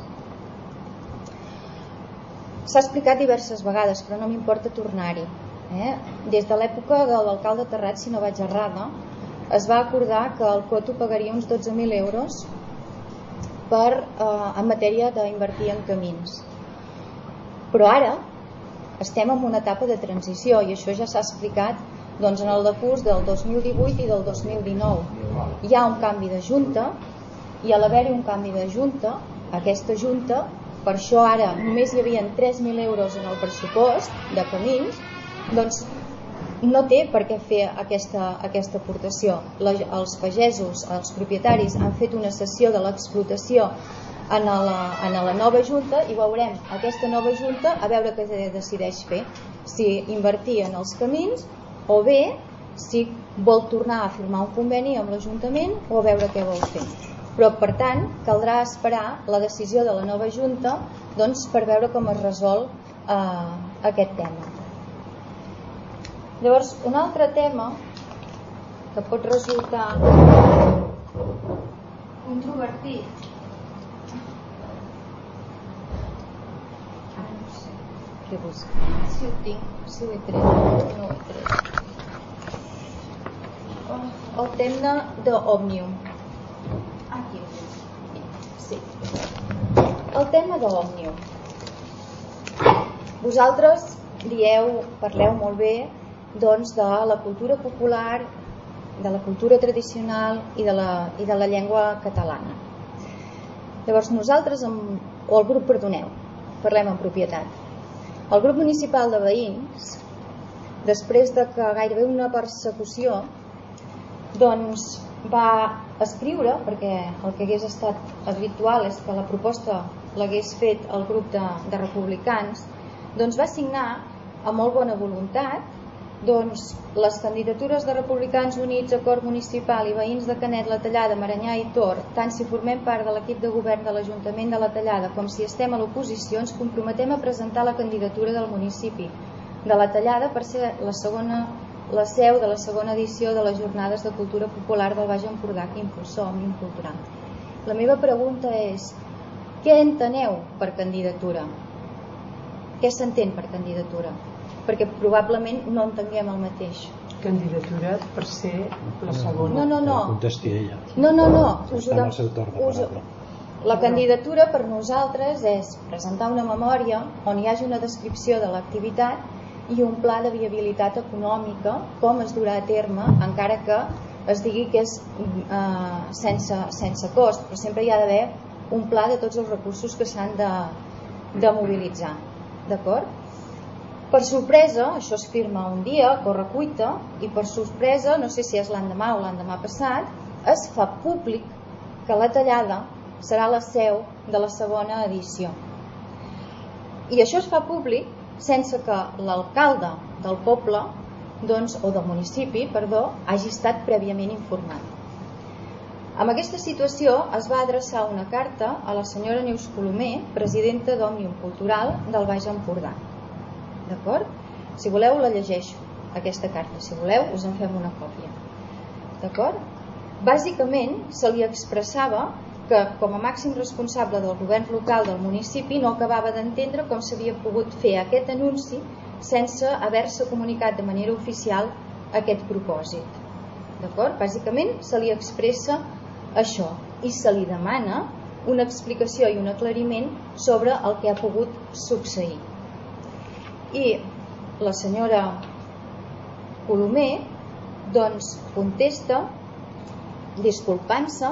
S'ha explicat diverses vegades, però no m'importa tornar-hi. Eh? Des de l'època de l'alcalde Terrat, si no vaig errada, es va acordar que el coto pagaria uns dotze mil euros per, eh, en matèria d'invertir en camins. Però ara estem en una etapa de transició i això ja s'ha explicat doncs, en el decurs del dos mil divuit i del dos mil dinou. Hi ha un canvi de junta i a l'haver-hi un canvi de junta, aquesta junta, per això ara només hi havia tres mil euros en el pressupost de camins, doncs no té per què fer aquesta, aquesta aportació. La, els pagesos, els propietaris han fet una sessió de l'explotació en la, en la nova junta i veurem aquesta nova junta a veure què decideix fer, si invertir en els camins o bé si vol tornar a firmar un conveni amb l'Ajuntament o a veure què vol fer. Però per tant caldrà esperar la decisió de la nova junta doncs, per veure com es resol eh, aquest tema. Llavors, un altre tema que pot resultar controvertit què busca? Si ho tinc, si ho he tret, no ho he tret. El tema d'Òmnium. Aquí. Sí. El tema d'Òmnium. Vosaltres dieu, parleu molt bé doncs de la cultura popular, de la cultura tradicional i de la, i de la llengua catalana. Llavors nosaltres, amb, o el grup, perdoneu, parlem en propietat. El grup municipal de veïns, després de que gairebé una persecució, doncs va escriure, perquè el que hagués estat habitual és que la proposta l'hagués fet el grup de, de republicans, doncs va signar amb molt bona voluntat doncs, les candidatures de Republicans Units, Acord Municipal i veïns de Canet, La Tallada, Maranyà i Tor, tant si formem part de l'equip de govern de l'Ajuntament de La Tallada com si estem a l'oposició, ens comprometem a presentar la candidatura del municipi de La Tallada per ser la, segona, la seu de la segona edició de les Jornades de Cultura Popular del Baix Empordà que impulsa Òmnium Cultural. La meva pregunta és, què enteneu per candidatura? Què s'entén per candidatura? Perquè probablement no entenguem el mateix. Candidatura per ser la segona. No, no, no. Contesti ella. No, no, no. Us Està en el seu torn de paraula. La candidatura per nosaltres és presentar una memòria on hi hagi una descripció de l'activitat i un pla de viabilitat econòmica, com es durà a terme, encara que es digui que és eh, sense, sense cost, però sempre hi ha d'haver un pla de tots els recursos que s'han de, de mobilitzar. D'acord? Per sorpresa, això es firma un dia, corre cuita, i per sorpresa, no sé si és l'endemà o l'endemà passat, es fa públic que La Tallada serà la seu de la segona edició. I això es fa públic sense que l'alcalde del poble, doncs, o del municipi, perdó, hagi estat prèviament informat. Amb aquesta situació es va adreçar una carta a la senyora Neus Colomer, presidenta d'Òmnium Cultural del Baix Empordà. D'acord? Si voleu la llegeixo, aquesta carta. Si voleu us en fem una còpia. D'acord? Bàsicament se li expressava que com a màxim responsable del govern local del municipi no acabava d'entendre com s'havia pogut fer aquest anunci sense haver-se comunicat de manera oficial aquest propòsit. D'acord? Bàsicament se li expressa això i se li demana una explicació i un aclariment sobre el que ha pogut succeir. I la senyora Colomer doncs contesta disculpant-se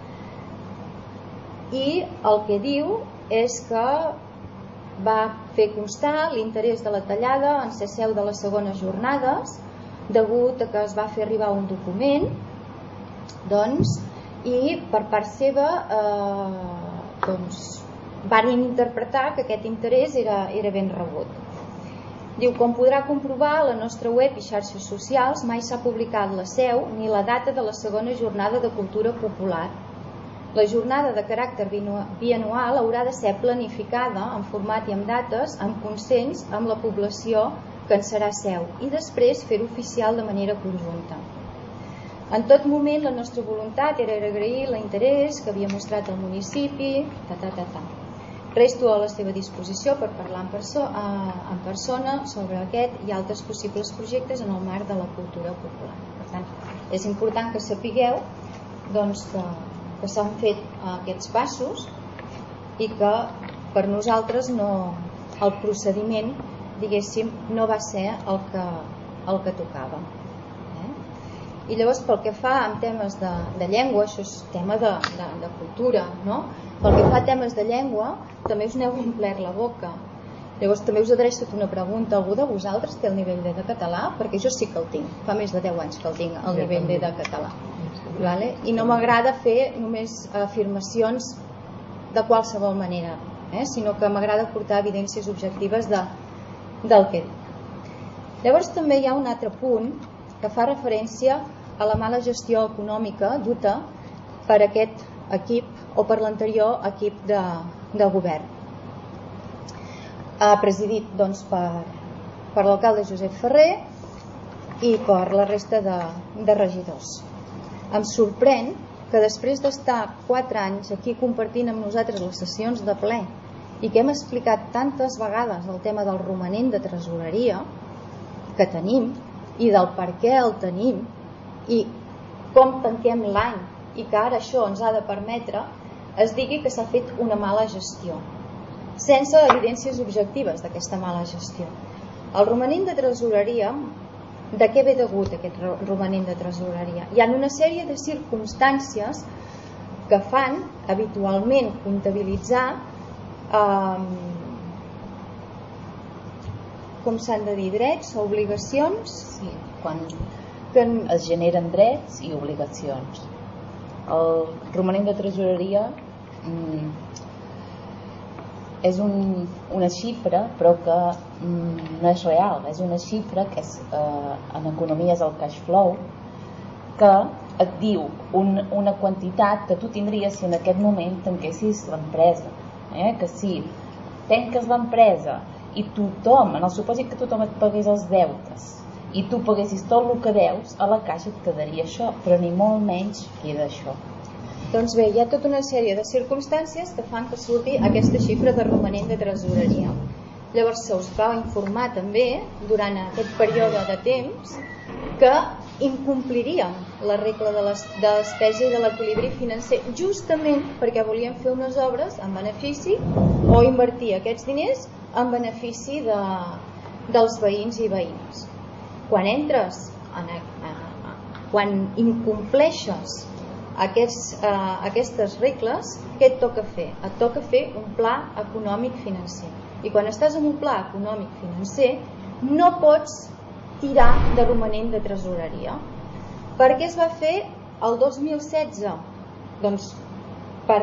i el que diu és que va fer constar l'interès de la tallada en ser seu de les segones jornades degut a que es va fer arribar un document doncs, i per part seva eh, doncs, van interpretar que aquest interès era, era ben rebut. Diu, com podrà comprovar, a la nostra web i xarxes socials mai s'ha publicat la seu ni la data de la segona jornada de cultura popular. La jornada de caràcter bianual haurà de ser planificada en format i amb dates, amb consens amb la població que en serà seu i després fer-ho oficial de manera conjunta. En tot moment la nostra voluntat era agrair l'interès que havia mostrat el municipi, ta, ta, ta, ta. Resto a la seva disposició per parlar en, perso en persona sobre aquest i altres possibles projectes en el marc de la cultura popular. Per tant, és important que sapigueu doncs, que, que s'han fet aquests passos i que per nosaltres no, el procediment diguéssim no va ser el que, el que tocava. Eh? I llavors pel que fa en temes de, de llengua, això és tema de, de, de cultura, no? Pel que fa a temes de llengua, també us n'heu omplert la boca. Llavors també us adreço una pregunta. Algú de vosaltres té el nivell D de català? Perquè jo sí que el tinc. Fa més de deu anys que el tinc, el nivell D de català. Vale? I no m'agrada fer només afirmacions de qualsevol manera, eh? Sinó que m'agrada portar evidències objectives de, del que dic. Llavors també hi ha un altre punt que fa referència a la mala gestió econòmica duta per aquest equip o per l'anterior equip de, de govern. Ha presidit doncs, per, per l'alcalde Josep Ferrer i per la resta de, de regidors. Em sorprèn que després d'estar quatre anys aquí compartint amb nosaltres les sessions de ple i que hem explicat tantes vegades el tema del romanent de tresoreria que tenim i del per què el tenim i com tanquem l'any i que ara això ens ha de permetre, es digui que s'ha fet una mala gestió, sense evidències objectives d'aquesta mala gestió. El romanent de tresoreria, de què ve degut aquest romanent de tresoreria? Hi ha una sèrie de circumstàncies que fan habitualment comptabilitzar eh, com s'han de dir, drets o obligacions? Sí, quan que es generen drets i obligacions. El romanent de tresoreria mm, és un, una xifra però que mm, no és real, és una xifra que és, eh, en economia és el cash flow, que et diu un, una quantitat que tu tindries si en aquest moment tanquessis l'empresa, eh? Que si tanques l'empresa i tothom, en el supòsit que tothom et pagués els deutes i tu paguessis tot el que deus, a la caixa et quedaria això, però ni molt menys queda això. Doncs bé, hi ha tota una sèrie de circumstàncies que fan que surti aquesta xifra de romanent de tresoreria. Llavors se us va informar també durant aquest període de temps que incompliríem la regla de, les, de despesa i de l'equilibri financer justament perquè volíem fer unes obres en benefici o invertir aquests diners en benefici de, dels veïns i veïnes. Quan entres en, eh, quan incompleixes aquests, eh, aquestes regles, què et toca fer? Et toca fer un pla econòmic financer. I quan estàs en un pla econòmic financer no pots tirar de romanent de tresoreria. Per què es va fer el dos mil setze? Doncs per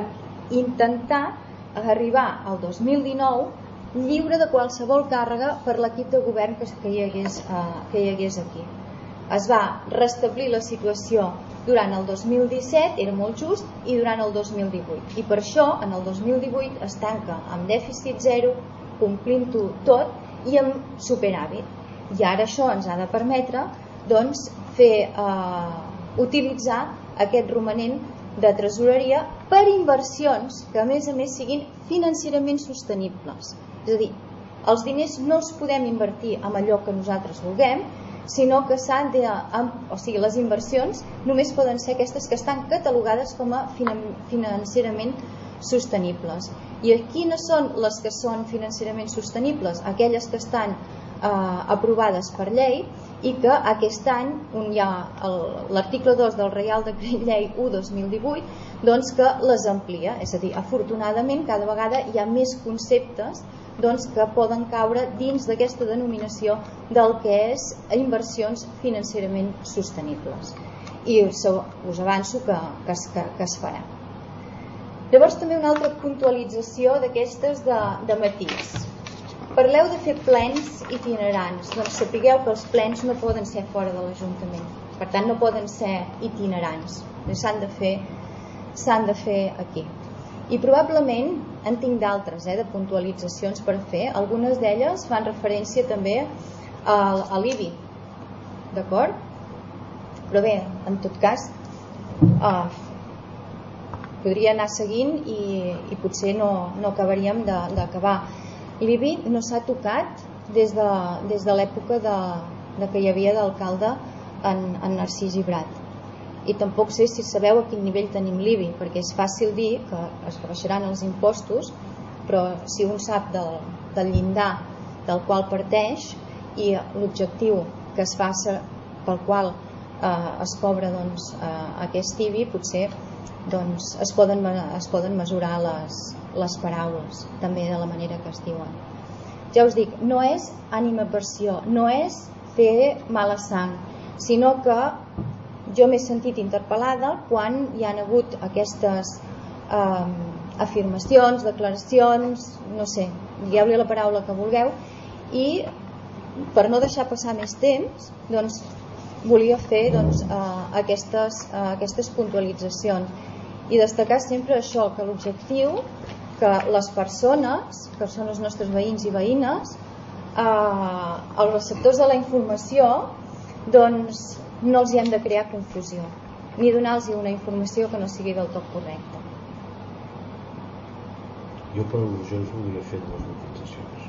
intentar arribar al dos mil dinou lliure de qualsevol càrrega per l'equip de govern que hi hagués, uh, que hi hagués aquí. Es va restablir la situació durant el dos mil disset, era molt just, i durant el dos mil divuit. I per això, en el dos mil divuit es tanca amb dèficit zero, complint-ho tot i amb superàvit. I ara això ens ha de permetre doncs, fer, eh, utilitzar aquest romanent de tresoreria per inversions que a més a més siguin financerament sostenibles. És a dir, els diners no els podem invertir en allò que nosaltres vulguem, sinó que s'han de, o sigui, les inversions només poden ser aquestes que estan catalogades com a financerament sostenibles. I quines són les que són financerament sostenibles? Aquelles que estan eh, aprovades per llei i que aquest any on hi ha l'article dos del Reial Decret Llei u dos mil divuit doncs que les amplia, és a dir, afortunadament cada vegada hi ha més conceptes doncs, que poden caure dins d'aquesta denominació del que és inversions financerament sostenibles. I això us avanço que, que, es, que, que es farà. Llavors també una altra puntualització d'aquestes de, de matís. Parleu de fer plens itinerants. Doncs sapigueu que els plens no poden ser fora de l'Ajuntament. Per tant, no poden ser itinerants. S'han de fer, s'han de fer aquí. I probablement en tinc d'altres, eh, de puntualitzacions per fer. Algunes d'elles fan referència també a, a l'I B I. D'acord? Però bé, en tot cas, eh, podria anar seguint i, i potser no, no acabaríem d'acabar. L'I B I no s'ha tocat des de, des de l'època de, de que hi havia d'alcalde en, en Narcís Ibrat. I tampoc sé si sabeu a quin nivell tenim l'I B I, perquè és fàcil dir que es rebaixaran els impostos, però si un sap del, del llindar del qual parteix i l'objectiu que es fa pel qual eh, es cobra doncs, eh, aquest I B I, potser doncs, es, poden, es poden mesurar les, les paraules també de la manera que es diuen. Ja us dic, no és animadversió, no és fer mala sang, sinó que jo m'he sentit interpel·lada quan hi han hagut aquestes eh, afirmacions, declaracions, no sé, digueu-li la paraula que vulgueu, i per no deixar passar més temps, doncs volia fer doncs, eh, aquestes, eh, aquestes puntualitzacions i destacar sempre això, que l'objectiu que les persones, que són els nostres veïns i veïnes, eh, els receptors de la informació, doncs no els hi hem de crear confusió ni donar-los una informació que no sigui del tot correcta. Jo per al·lusions volia fer dues matisacions.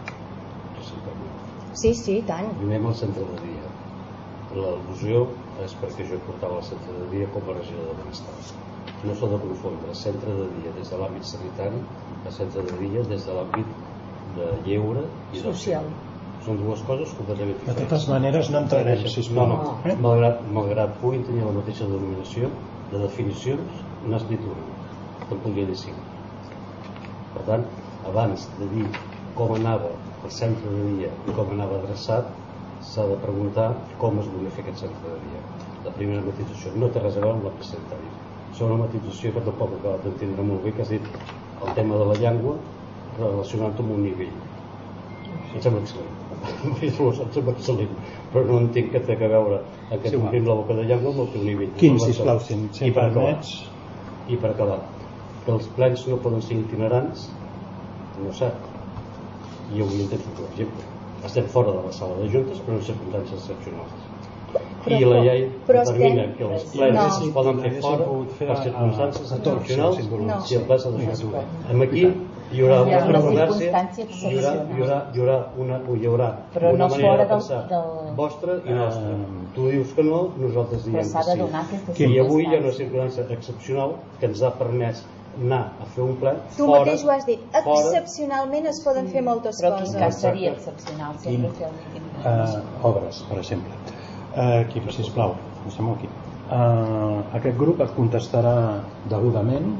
Sí, sí, tant. Primer amb el centre de dia. L'al·lusió és perquè jo portava el centre de dia com a regidor de benestar. No s'ha de confondre centre de dia des de l'àmbit sanitari a centre de dia des de l'àmbit de lleure i social. Són dues coses completament diferents. De totes maneres no entrarem, sisplau. No, no. Eh? Malgrat, malgrat puguin tenir la mateixa denominació de definicions, n'has dit una, te'n podria dir cinc. Per tant, abans de dir com anava el centre de dia i com anava adreçat, s'ha de preguntar com es volia fer aquest centre de dia. La primera matització no té res a veure amb la precedentària. És una matització que tampoc he acabat d'entendre molt bé, que has dit el tema de la llengua relacionat amb un nivell. Em sembla excel·lent. Em sembla excel·lent, però no entenc que té a veure aquest sí, omplim la boca de llengua amb el teu nivell. Quin, sisplau, si em permets. I per acabar, que els plens no poden ser itinerants, no sé. I avui entenc, per exemple, estem fora de la sala de juntes, però en circumstàncies excepcionals. Però, I la llei determina que els plens no. es poden fer fora per circumstàncies excepcionals no. si el ple s'ha de fer. Amb aquí hi haurà una controvèrsia, hi haurà, hi haurà, hi haurà una, hi haurà una no manera de pensar del... vostra i nostra. Uh, tu dius que no, nosaltres diem que sí. I avui hi ha una circumstància excepcional que ens ha permès anar a fer un ple tu fora, mateix ho has dit, excepcionalment es poden fer moltes però coses però quin cas seria excepcional sempre fer un uh, obres, per exemple uh, aquí, sisplau, estem aquí uh, aquest grup et contestarà degudament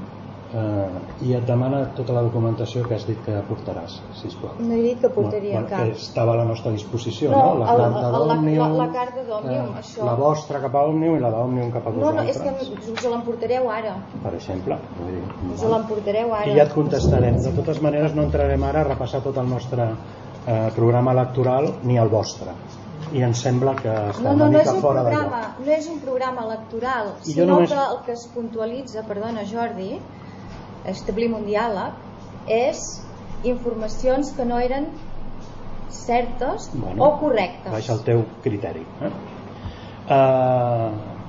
eh, i et demana tota la documentació que has dit que aportaràs, sisplau. No he dit que portaria bueno, cap. Que estava a la nostra disposició, no? no? La carta d'Òmnium, la, la carta d'Òmnium, eh, això. La vostra cap a Òmnium i la d'Òmnium cap a vosaltres. No, no, és que us l'emportareu ara. Per exemple. Vull dir, us l'emportareu ara. I ja et contestarem. De totes maneres, no entrarem ara a repassar tot el nostre eh, programa electoral ni el vostre. I em sembla que està no, no, una mica no fora de lloc. No és un programa electoral, I sinó només... que el que es puntualitza, perdona Jordi, establim un diàleg, és informacions que no eren certes bueno, o correctes. Baixa el teu criteri. Eh? Uh,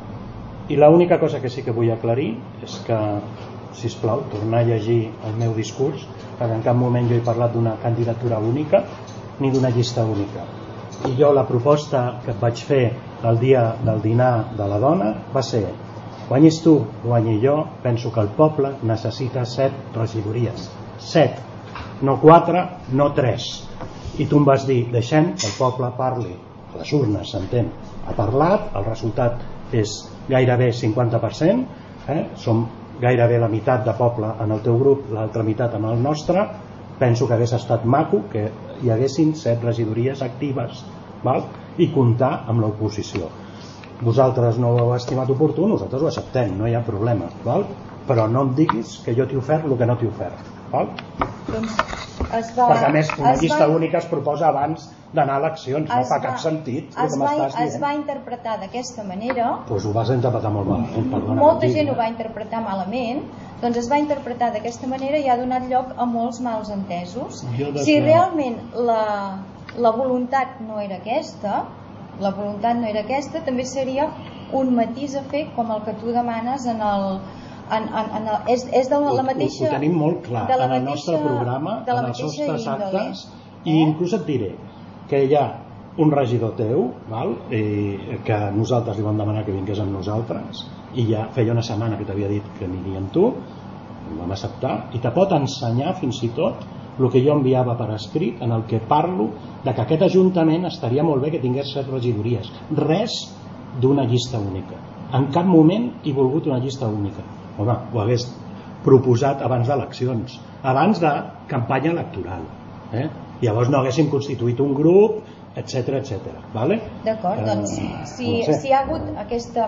I l'única cosa que sí que vull aclarir és que, sisplau, tornar a llegir el meu discurs, perquè en cap moment jo he parlat d'una candidatura única ni d'una llista única. I jo la proposta que et vaig fer el dia del dinar de la dona va ser: guanyis tu, guanyi jo, penso que el poble necessita set regidories, set, no quatre, no tres. I tu em vas dir: deixem que el poble parli, a les urnes, s'entén, ha parlat, el resultat és gairebé cinquanta per cent, eh? Som gairebé la meitat de poble en el teu grup, l'altra meitat en el nostre. Penso que hagués estat maco que hi haguessin set regidories actives, val? I comptar amb l'oposició. Vosaltres no ho heu estimat oportú, nosaltres ho acceptem, no hi ha problema, val? Però no em diguis que jo t'he ofert el que no t'he ofert, val? Doncs es va, perquè a més una llista va, única es proposa abans d'anar a eleccions, no fa va, cap sentit es, va, es va interpretar d'aquesta manera. Doncs ho vas interpretar molt malament, perdona, molta gent ho va interpretar malament, doncs es va interpretar d'aquesta manera i ha donat lloc a molts mals entesos. Si realment la, la voluntat no era aquesta, la voluntat no era aquesta, també seria un matís a fer com el que tu demanes en el En, en, en el, és, és de la, la mateixa, ho, ho tenim molt clar de la en el mateixa, nostre programa, de la en els mateixa nostres índole, actes, eh? I inclús et diré que hi ha un regidor teu, val? I que nosaltres li vam demanar que vingués amb nosaltres, i ja feia una setmana que t'havia dit que aniria amb tu, ho vam acceptar, i te pot ensenyar fins i tot el que jo enviava per escrit, en el que parlo de que aquest ajuntament estaria molt bé que tingués set regidories, res d'una llista única, en cap moment he volgut una llista única. Home, ho hagués proposat abans d'eleccions, abans de campanya electoral, eh? Llavors no haguéssim constituït un grup, etc etcètera. Vale? D'acord, doncs si, no sé. si hi ha hagut aquesta,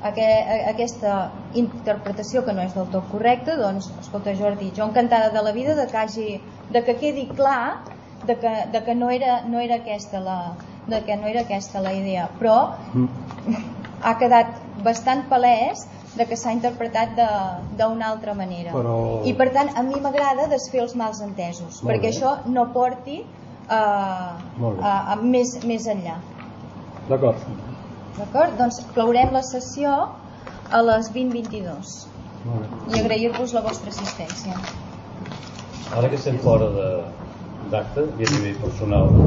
aquesta interpretació que no és del tot correcta, doncs escolta Jordi, jo encantada de la vida de que, hagi, de que quedi clar de que, de que no, era, no era aquesta la, de que no era aquesta la idea, però mm. ha quedat bastant palès de que s'ha interpretat d'una altra manera. Però... I per tant a mi m'agrada desfer els mals entesos, molt perquè bé. Això no porti a, a, a més, més enllà. D'acord. D'acord? Doncs clourem la sessió a les vint vint-i-dos i agrair-vos la vostra assistència. Ara que estem fora d'acte i a nivell personal,